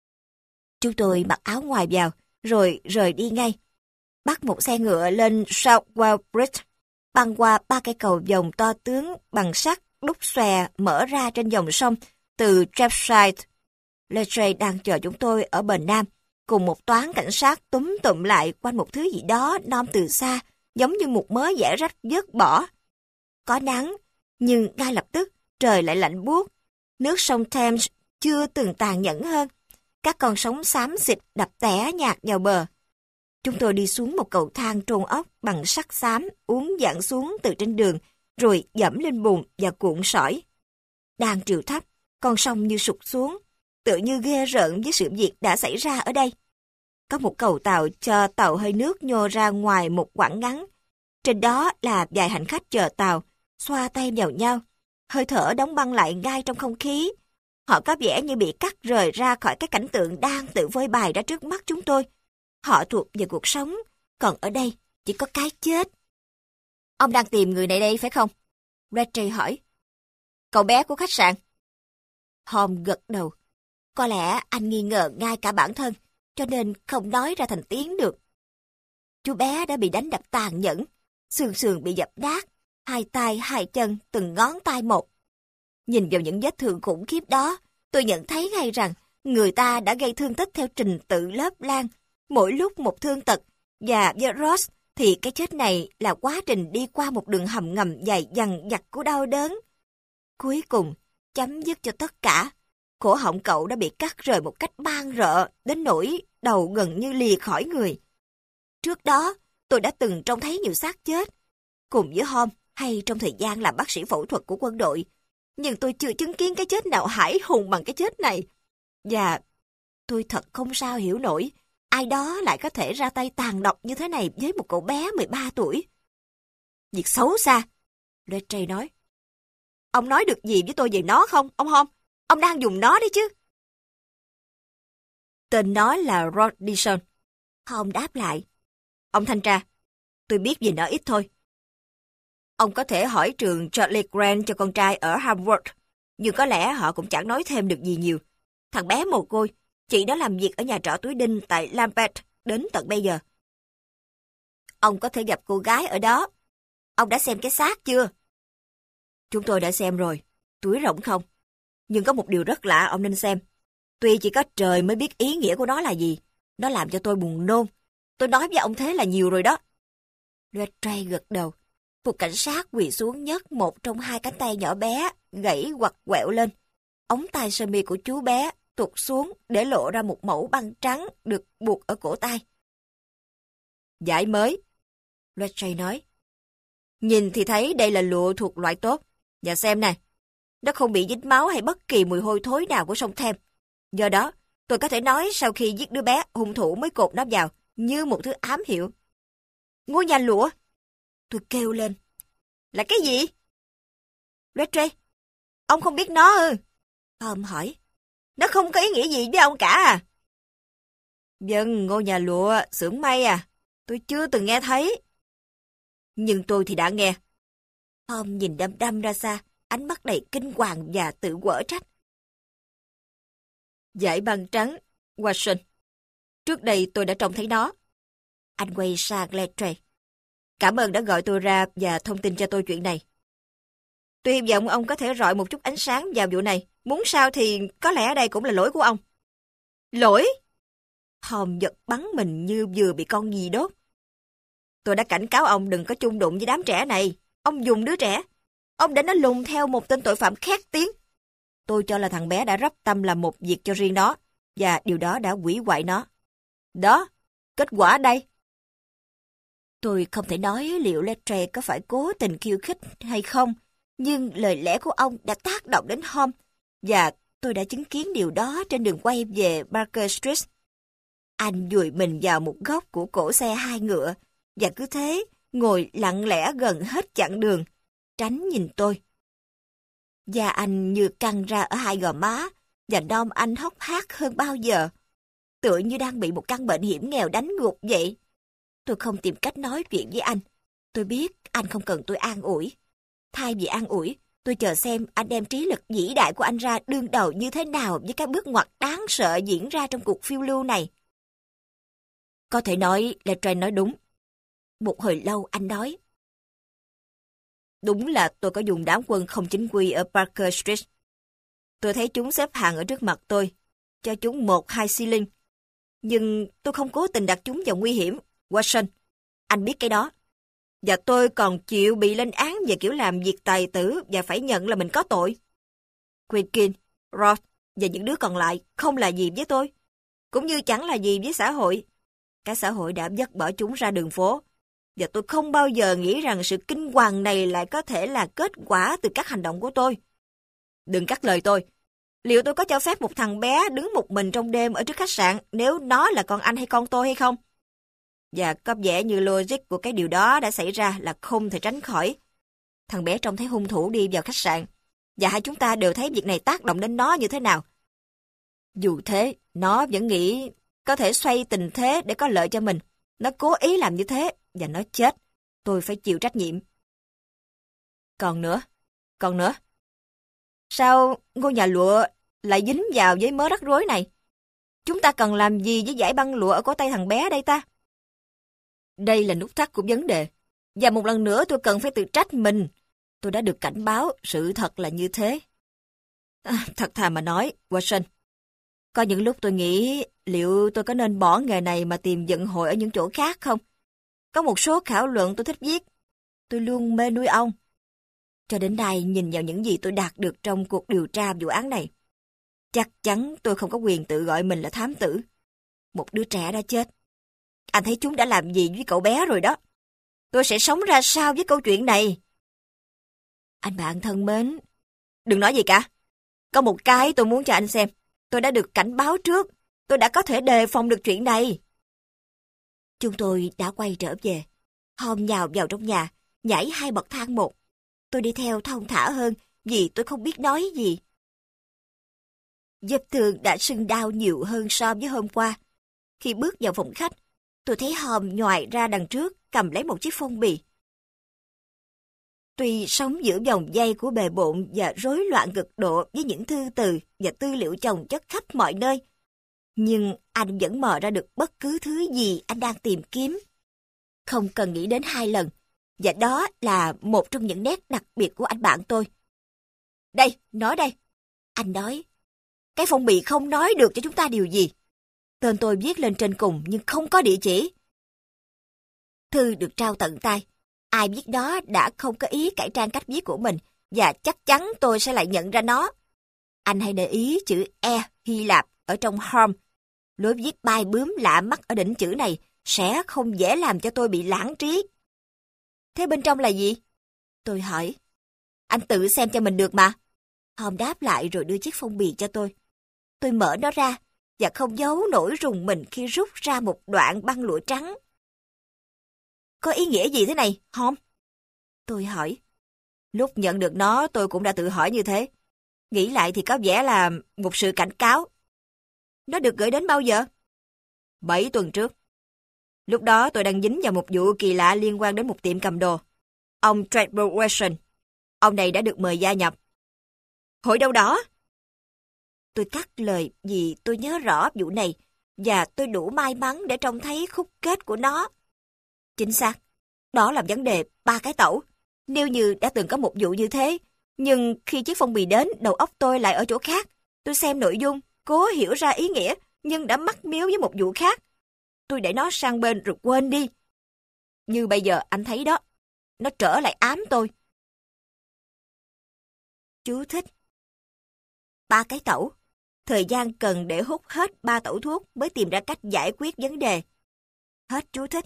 [SPEAKER 1] Chúng tôi mặc áo ngoài vào, rồi rời đi ngay. Bắt một xe ngựa lên Southwark Bridge, băng qua ba cây cầu vồng to tướng bằng sắt đúc xòe mở ra trên dòng sông từ Chepside. Letray đang chờ chúng tôi ở bờ nam, cùng một toán cảnh sát túm tụm lại quanh một thứ gì đó nom từ xa, giống như một mớ vải rách vớt bỏ. Có nắng, nhưng ngay lập tức trời lại lạnh buốt. Nước sông Thames chưa từng tàn nhẫn hơn. Các con sóng xám xịt đập tẻ nhạt vào bờ. Chúng tôi đi xuống một cầu thang trôn ốc bằng sắt xám, uốn dặn xuống từ trên đường, rồi dẫm lên bùn và cuộn sỏi. Đang triều thấp, con sông như sụt xuống, tự như ghê rợn với sự việc đã xảy ra ở đây. Có một cầu tàu cho tàu hơi nước nhô ra ngoài một quãng ngắn. Trên đó là vài hành khách chờ tàu, xoa tay vào nhau, hơi thở đóng băng lại ngay trong không khí. Họ có vẻ như bị cắt rời ra khỏi cái cảnh tượng đang tự phơi bày ra trước mắt chúng tôi. Họ thuộc về cuộc sống, còn ở đây chỉ có cái chết. Ông đang tìm người này đây phải không? Ratchay hỏi. Cậu bé của khách sạn. Holmes gật đầu. Có lẽ anh nghi ngờ ngay cả bản thân, cho nên không nói ra thành tiếng được. Chú bé đã bị đánh đập tàn nhẫn, xương sườn bị dập nát, hai tay, hai chân, từng ngón tay một. Nhìn vào những vết thương khủng khiếp đó, tôi nhận thấy ngay rằng người ta đã gây thương tích theo trình tự lớp lan, mỗi lúc một thương tật, và với Ross thì cái chết này là quá trình đi qua một đường hầm ngầm dài dằng dặc của đau đớn. Cuối cùng, chấm dứt cho tất cả, cổ họng cậu đã bị cắt rời một cách man rợ, đến nỗi đầu gần như lìa khỏi người. Trước đó, tôi đã từng trông thấy nhiều xác chết, cùng với Holmes hay trong thời gian làm bác sĩ phẫu thuật của quân đội, nhưng tôi chưa chứng kiến cái chết nào hãi hùng bằng cái chết này. Và tôi thật không sao hiểu nổi, ai đó lại có thể ra tay tàn độc như thế này với một cậu bé mười ba tuổi. Việc xấu xa, Letray nói. Ông nói được gì với tôi về nó không, ông Holmes? Ông đang dùng nó đấy chứ. Tên nó là Rod Dixon. Holmes đáp lại. Ông thanh tra, tôi biết về nó ít thôi. Ông có thể hỏi trường Charlie Grant cho con trai ở Harvard, nhưng có lẽ họ cũng chẳng nói thêm được gì nhiều. Thằng bé mồ côi, chị đó làm việc ở nhà trọ túi đinh tại Lambeth đến tận bây giờ. Ông có thể gặp cô gái ở đó. Ông đã xem cái xác chưa? Chúng tôi đã xem rồi. Túi rỗng không? Nhưng có một điều rất lạ ông nên xem. Tuy chỉ có trời mới biết ý nghĩa của nó là gì, nó làm cho tôi buồn nôn. Tôi nói với ông thế là nhiều rồi đó. Letray gật đầu. Một cảnh sát quỳ xuống nhấc một trong hai cánh tay nhỏ bé, gãy hoặc quẹo lên. Ống tay sơ mi của chú bé tụt xuống để lộ ra một mẩu băng trắng được buộc ở cổ tay. Vải mới. Rattray nói. Nhìn thì thấy đây là lụa thuộc loại tốt. Và xem này, nó không bị dính máu hay bất kỳ mùi hôi thối nào của sông Them. Do đó, tôi có thể nói sau khi giết đứa bé, hung thủ mới cột nó vào, như một thứ ám hiệu. Ngôi nhà lụa! Tôi kêu lên. Là cái gì? Rattray, ông không biết nó ư? Tom hỏi. Nó không có ý nghĩa gì với ông cả à? Vâng, ngôi nhà lụa, xưởng may à? Tôi chưa từng nghe thấy. Nhưng tôi thì đã nghe. Tom nhìn đăm đăm ra xa, ánh mắt đầy kinh hoàng và tự quở trách. Dải băng trắng, Watson. Trước đây tôi đã trông thấy nó. Anh quay sang Rattray. Cảm ơn đã gọi tôi ra và thông tin cho tôi chuyện này. Tôi hy vọng ông có thể rọi một chút ánh sáng vào vụ này. Muốn sao thì có lẽ đây cũng là lỗi của ông. Lỗi? Tom giật bắn mình như vừa bị con gì đốt. Tôi đã cảnh cáo ông đừng có chung đụng với đám trẻ này. Ông dùng đứa trẻ. Ông để nó lùng theo một tên tội phạm khét tiếng. Tôi cho là thằng bé đã rắp tâm làm một việc cho riêng nó, và điều đó đã hủy hoại nó. Đó, kết quả đây. Tôi không thể nói liệu Rattray có phải cố tình khiêu khích hay không, nhưng lời lẽ của ông đã tác động đến Holmes, và tôi đã chứng kiến điều đó trên đường quay về Baker Street. Anh dùi mình vào một góc của cổ xe hai ngựa, và cứ thế ngồi lặng lẽ gần hết chặng đường, tránh nhìn tôi. Da anh như căng ra ở hai gò má, và nôm anh hốc hác hơn bao giờ, tựa như đang bị một căn bệnh hiểm nghèo đánh gục vậy. Tôi không tìm cách nói chuyện với anh. Tôi biết anh không cần tôi an ủi. Thay vì an ủi, tôi chờ xem anh đem trí lực vĩ đại của anh ra đương đầu như thế nào với cái bước ngoặt đáng sợ diễn ra trong cuộc phiêu lưu này. Có thể nói Rattray nói đúng. Một hồi lâu anh nói. Đúng là tôi có dùng đám quân không chính quy ở Baker Street. Tôi thấy chúng xếp hàng ở trước mặt tôi, cho chúng một hai xi linh. Nhưng tôi không cố tình đặt chúng vào nguy hiểm. Watson, anh biết cái đó. Và tôi còn chịu bị lên án về kiểu làm việc tài tử và phải nhận là mình có tội. Quinkin, Roth và những đứa còn lại không là gì với tôi, cũng như chẳng là gì với xã hội. Cả xã hội đã dắt bỏ chúng ra đường phố, và tôi không bao giờ nghĩ rằng sự kinh hoàng này lại có thể là kết quả từ các hành động của tôi. Đừng cắt lời tôi. Liệu tôi có cho phép một thằng bé đứng một mình trong đêm ở trước khách sạn nếu nó là con anh hay con tôi hay không? Và có vẻ như logic của cái điều đó đã xảy ra là không thể tránh khỏi. Thằng bé trông thấy hung thủ đi vào khách sạn, và hai chúng ta đều thấy việc này tác động đến nó như thế nào. Dù thế, nó vẫn nghĩ có thể xoay tình thế để có lợi cho mình. Nó cố ý làm như thế, và nó chết. Tôi phải chịu trách nhiệm. Còn nữa, còn nữa. Sao ngôi nhà lụa lại dính vào với mớ rắc rối này? Chúng ta cần làm gì với dải băng lụa ở cổ tay thằng bé đây ta? Đây là nút thắt của vấn đề. Và một lần nữa tôi cần phải tự trách mình. Tôi đã được cảnh báo, sự thật là như thế. À, thật thà mà nói, Watson, có những lúc tôi nghĩ liệu tôi có nên bỏ nghề này mà tìm vận hội ở những chỗ khác không? Có một số khảo luận tôi thích viết. Tôi luôn mê nuôi ong. Cho đến nay nhìn vào những gì tôi đạt được trong cuộc điều tra vụ án này, chắc chắn tôi không có quyền tự gọi mình là thám tử. Một đứa trẻ đã chết. Anh thấy chúng đã làm gì với cậu bé rồi đó. Tôi sẽ sống ra sao với câu chuyện này? Anh bạn thân mến, đừng nói gì cả. Có một cái tôi muốn cho anh xem. Tôi đã được cảnh báo trước. Tôi đã có thể đề phòng được chuyện này. Chúng tôi đã quay trở về. Hòm nhào vào trong nhà, nhảy hai bậc thang một. Tôi đi theo thong thả hơn vì tôi không biết nói gì. Vết thương đã sưng đau nhiều hơn so với hôm qua. Khi bước vào phòng khách, tôi thấy Hòm nhoài ra đằng trước cầm lấy một chiếc phong bì. Tuy sống giữa vòng dây của bề bộn và rối loạn cực độ với những thư từ và tư liệu chồng chất khắp mọi nơi, nhưng anh vẫn mò ra được bất cứ thứ gì anh đang tìm kiếm. Không cần nghĩ đến hai lần, và đó là một trong những nét đặc biệt của anh bạn tôi. Đây, nói đây. Anh nói, cái phong bì không nói được cho chúng ta điều gì. Tên tôi viết lên trên cùng nhưng không có địa chỉ. Thư được trao tận tay. Ai viết đó đã không có ý cải trang cách viết của mình, và chắc chắn tôi sẽ lại nhận ra nó. Anh hãy để ý chữ E Hy Lạp ở trong Holmes. Lối viết bai bướm lạ mắt ở đỉnh chữ này sẽ không dễ làm cho tôi bị lãng trí. Thế bên trong là gì? Tôi hỏi. Anh tự xem cho mình được mà. Hòm đáp lại rồi đưa chiếc phong bì cho tôi. Tôi mở nó ra và không giấu nổi rùng mình khi rút ra một đoạn băng lụa trắng. Có ý nghĩa gì thế này, Hom? Tôi hỏi. Lúc nhận được nó tôi cũng đã tự hỏi như thế. Nghĩ lại thì có vẻ là một sự cảnh cáo. Nó được gửi đến bao giờ? Bảy tuần trước. Lúc đó tôi đang dính vào một vụ kỳ lạ liên quan đến một tiệm cầm đồ. Ông Trevor Wilson. Ông này đã được mời gia nhập. Hội đâu đó? Tôi cắt lời vì tôi nhớ rõ vụ này và tôi đủ may mắn để trông thấy khúc kết của nó. Chính xác. Đó là vấn đề ba cái tẩu. Nếu như đã từng có một vụ như thế, nhưng khi chiếc phong bì đến, đầu óc tôi lại ở chỗ khác. Tôi xem nội dung, cố hiểu ra ý nghĩa, nhưng đã mắc miếu với một vụ khác. Tôi để nó sang bên rồi quên đi. Như bây giờ anh thấy đó, nó trở lại ám tôi. Chú thích. Ba cái tẩu. Thời gian cần để hút hết ba tẩu thuốc mới tìm ra cách giải quyết vấn đề. Hết chú thích.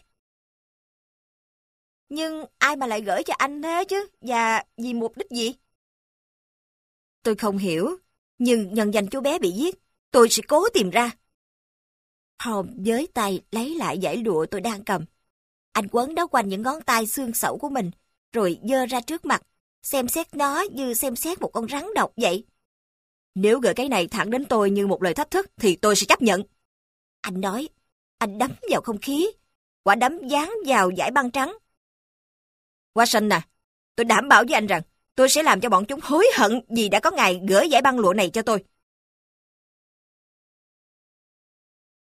[SPEAKER 1] Nhưng ai mà lại gửi cho anh thế chứ? Và vì mục đích gì? Tôi không hiểu. Nhưng nhân danh chú bé bị giết, tôi sẽ cố tìm ra. Hòm với tay lấy lại dải lụa tôi đang cầm. Anh quấn nó quanh những ngón tay xương xẩu của mình, rồi giơ ra trước mặt, xem xét nó như xem xét một con rắn độc vậy. Nếu gửi cái này thẳng đến tôi như một lời thách thức, thì tôi sẽ chấp nhận. Anh nói, anh đấm vào không khí, quả đấm dán vào dải băng trắng. Watson à, tôi đảm bảo với anh rằng, tôi sẽ làm cho bọn chúng hối hận vì đã có ngày gửi dải băng lụa này cho tôi.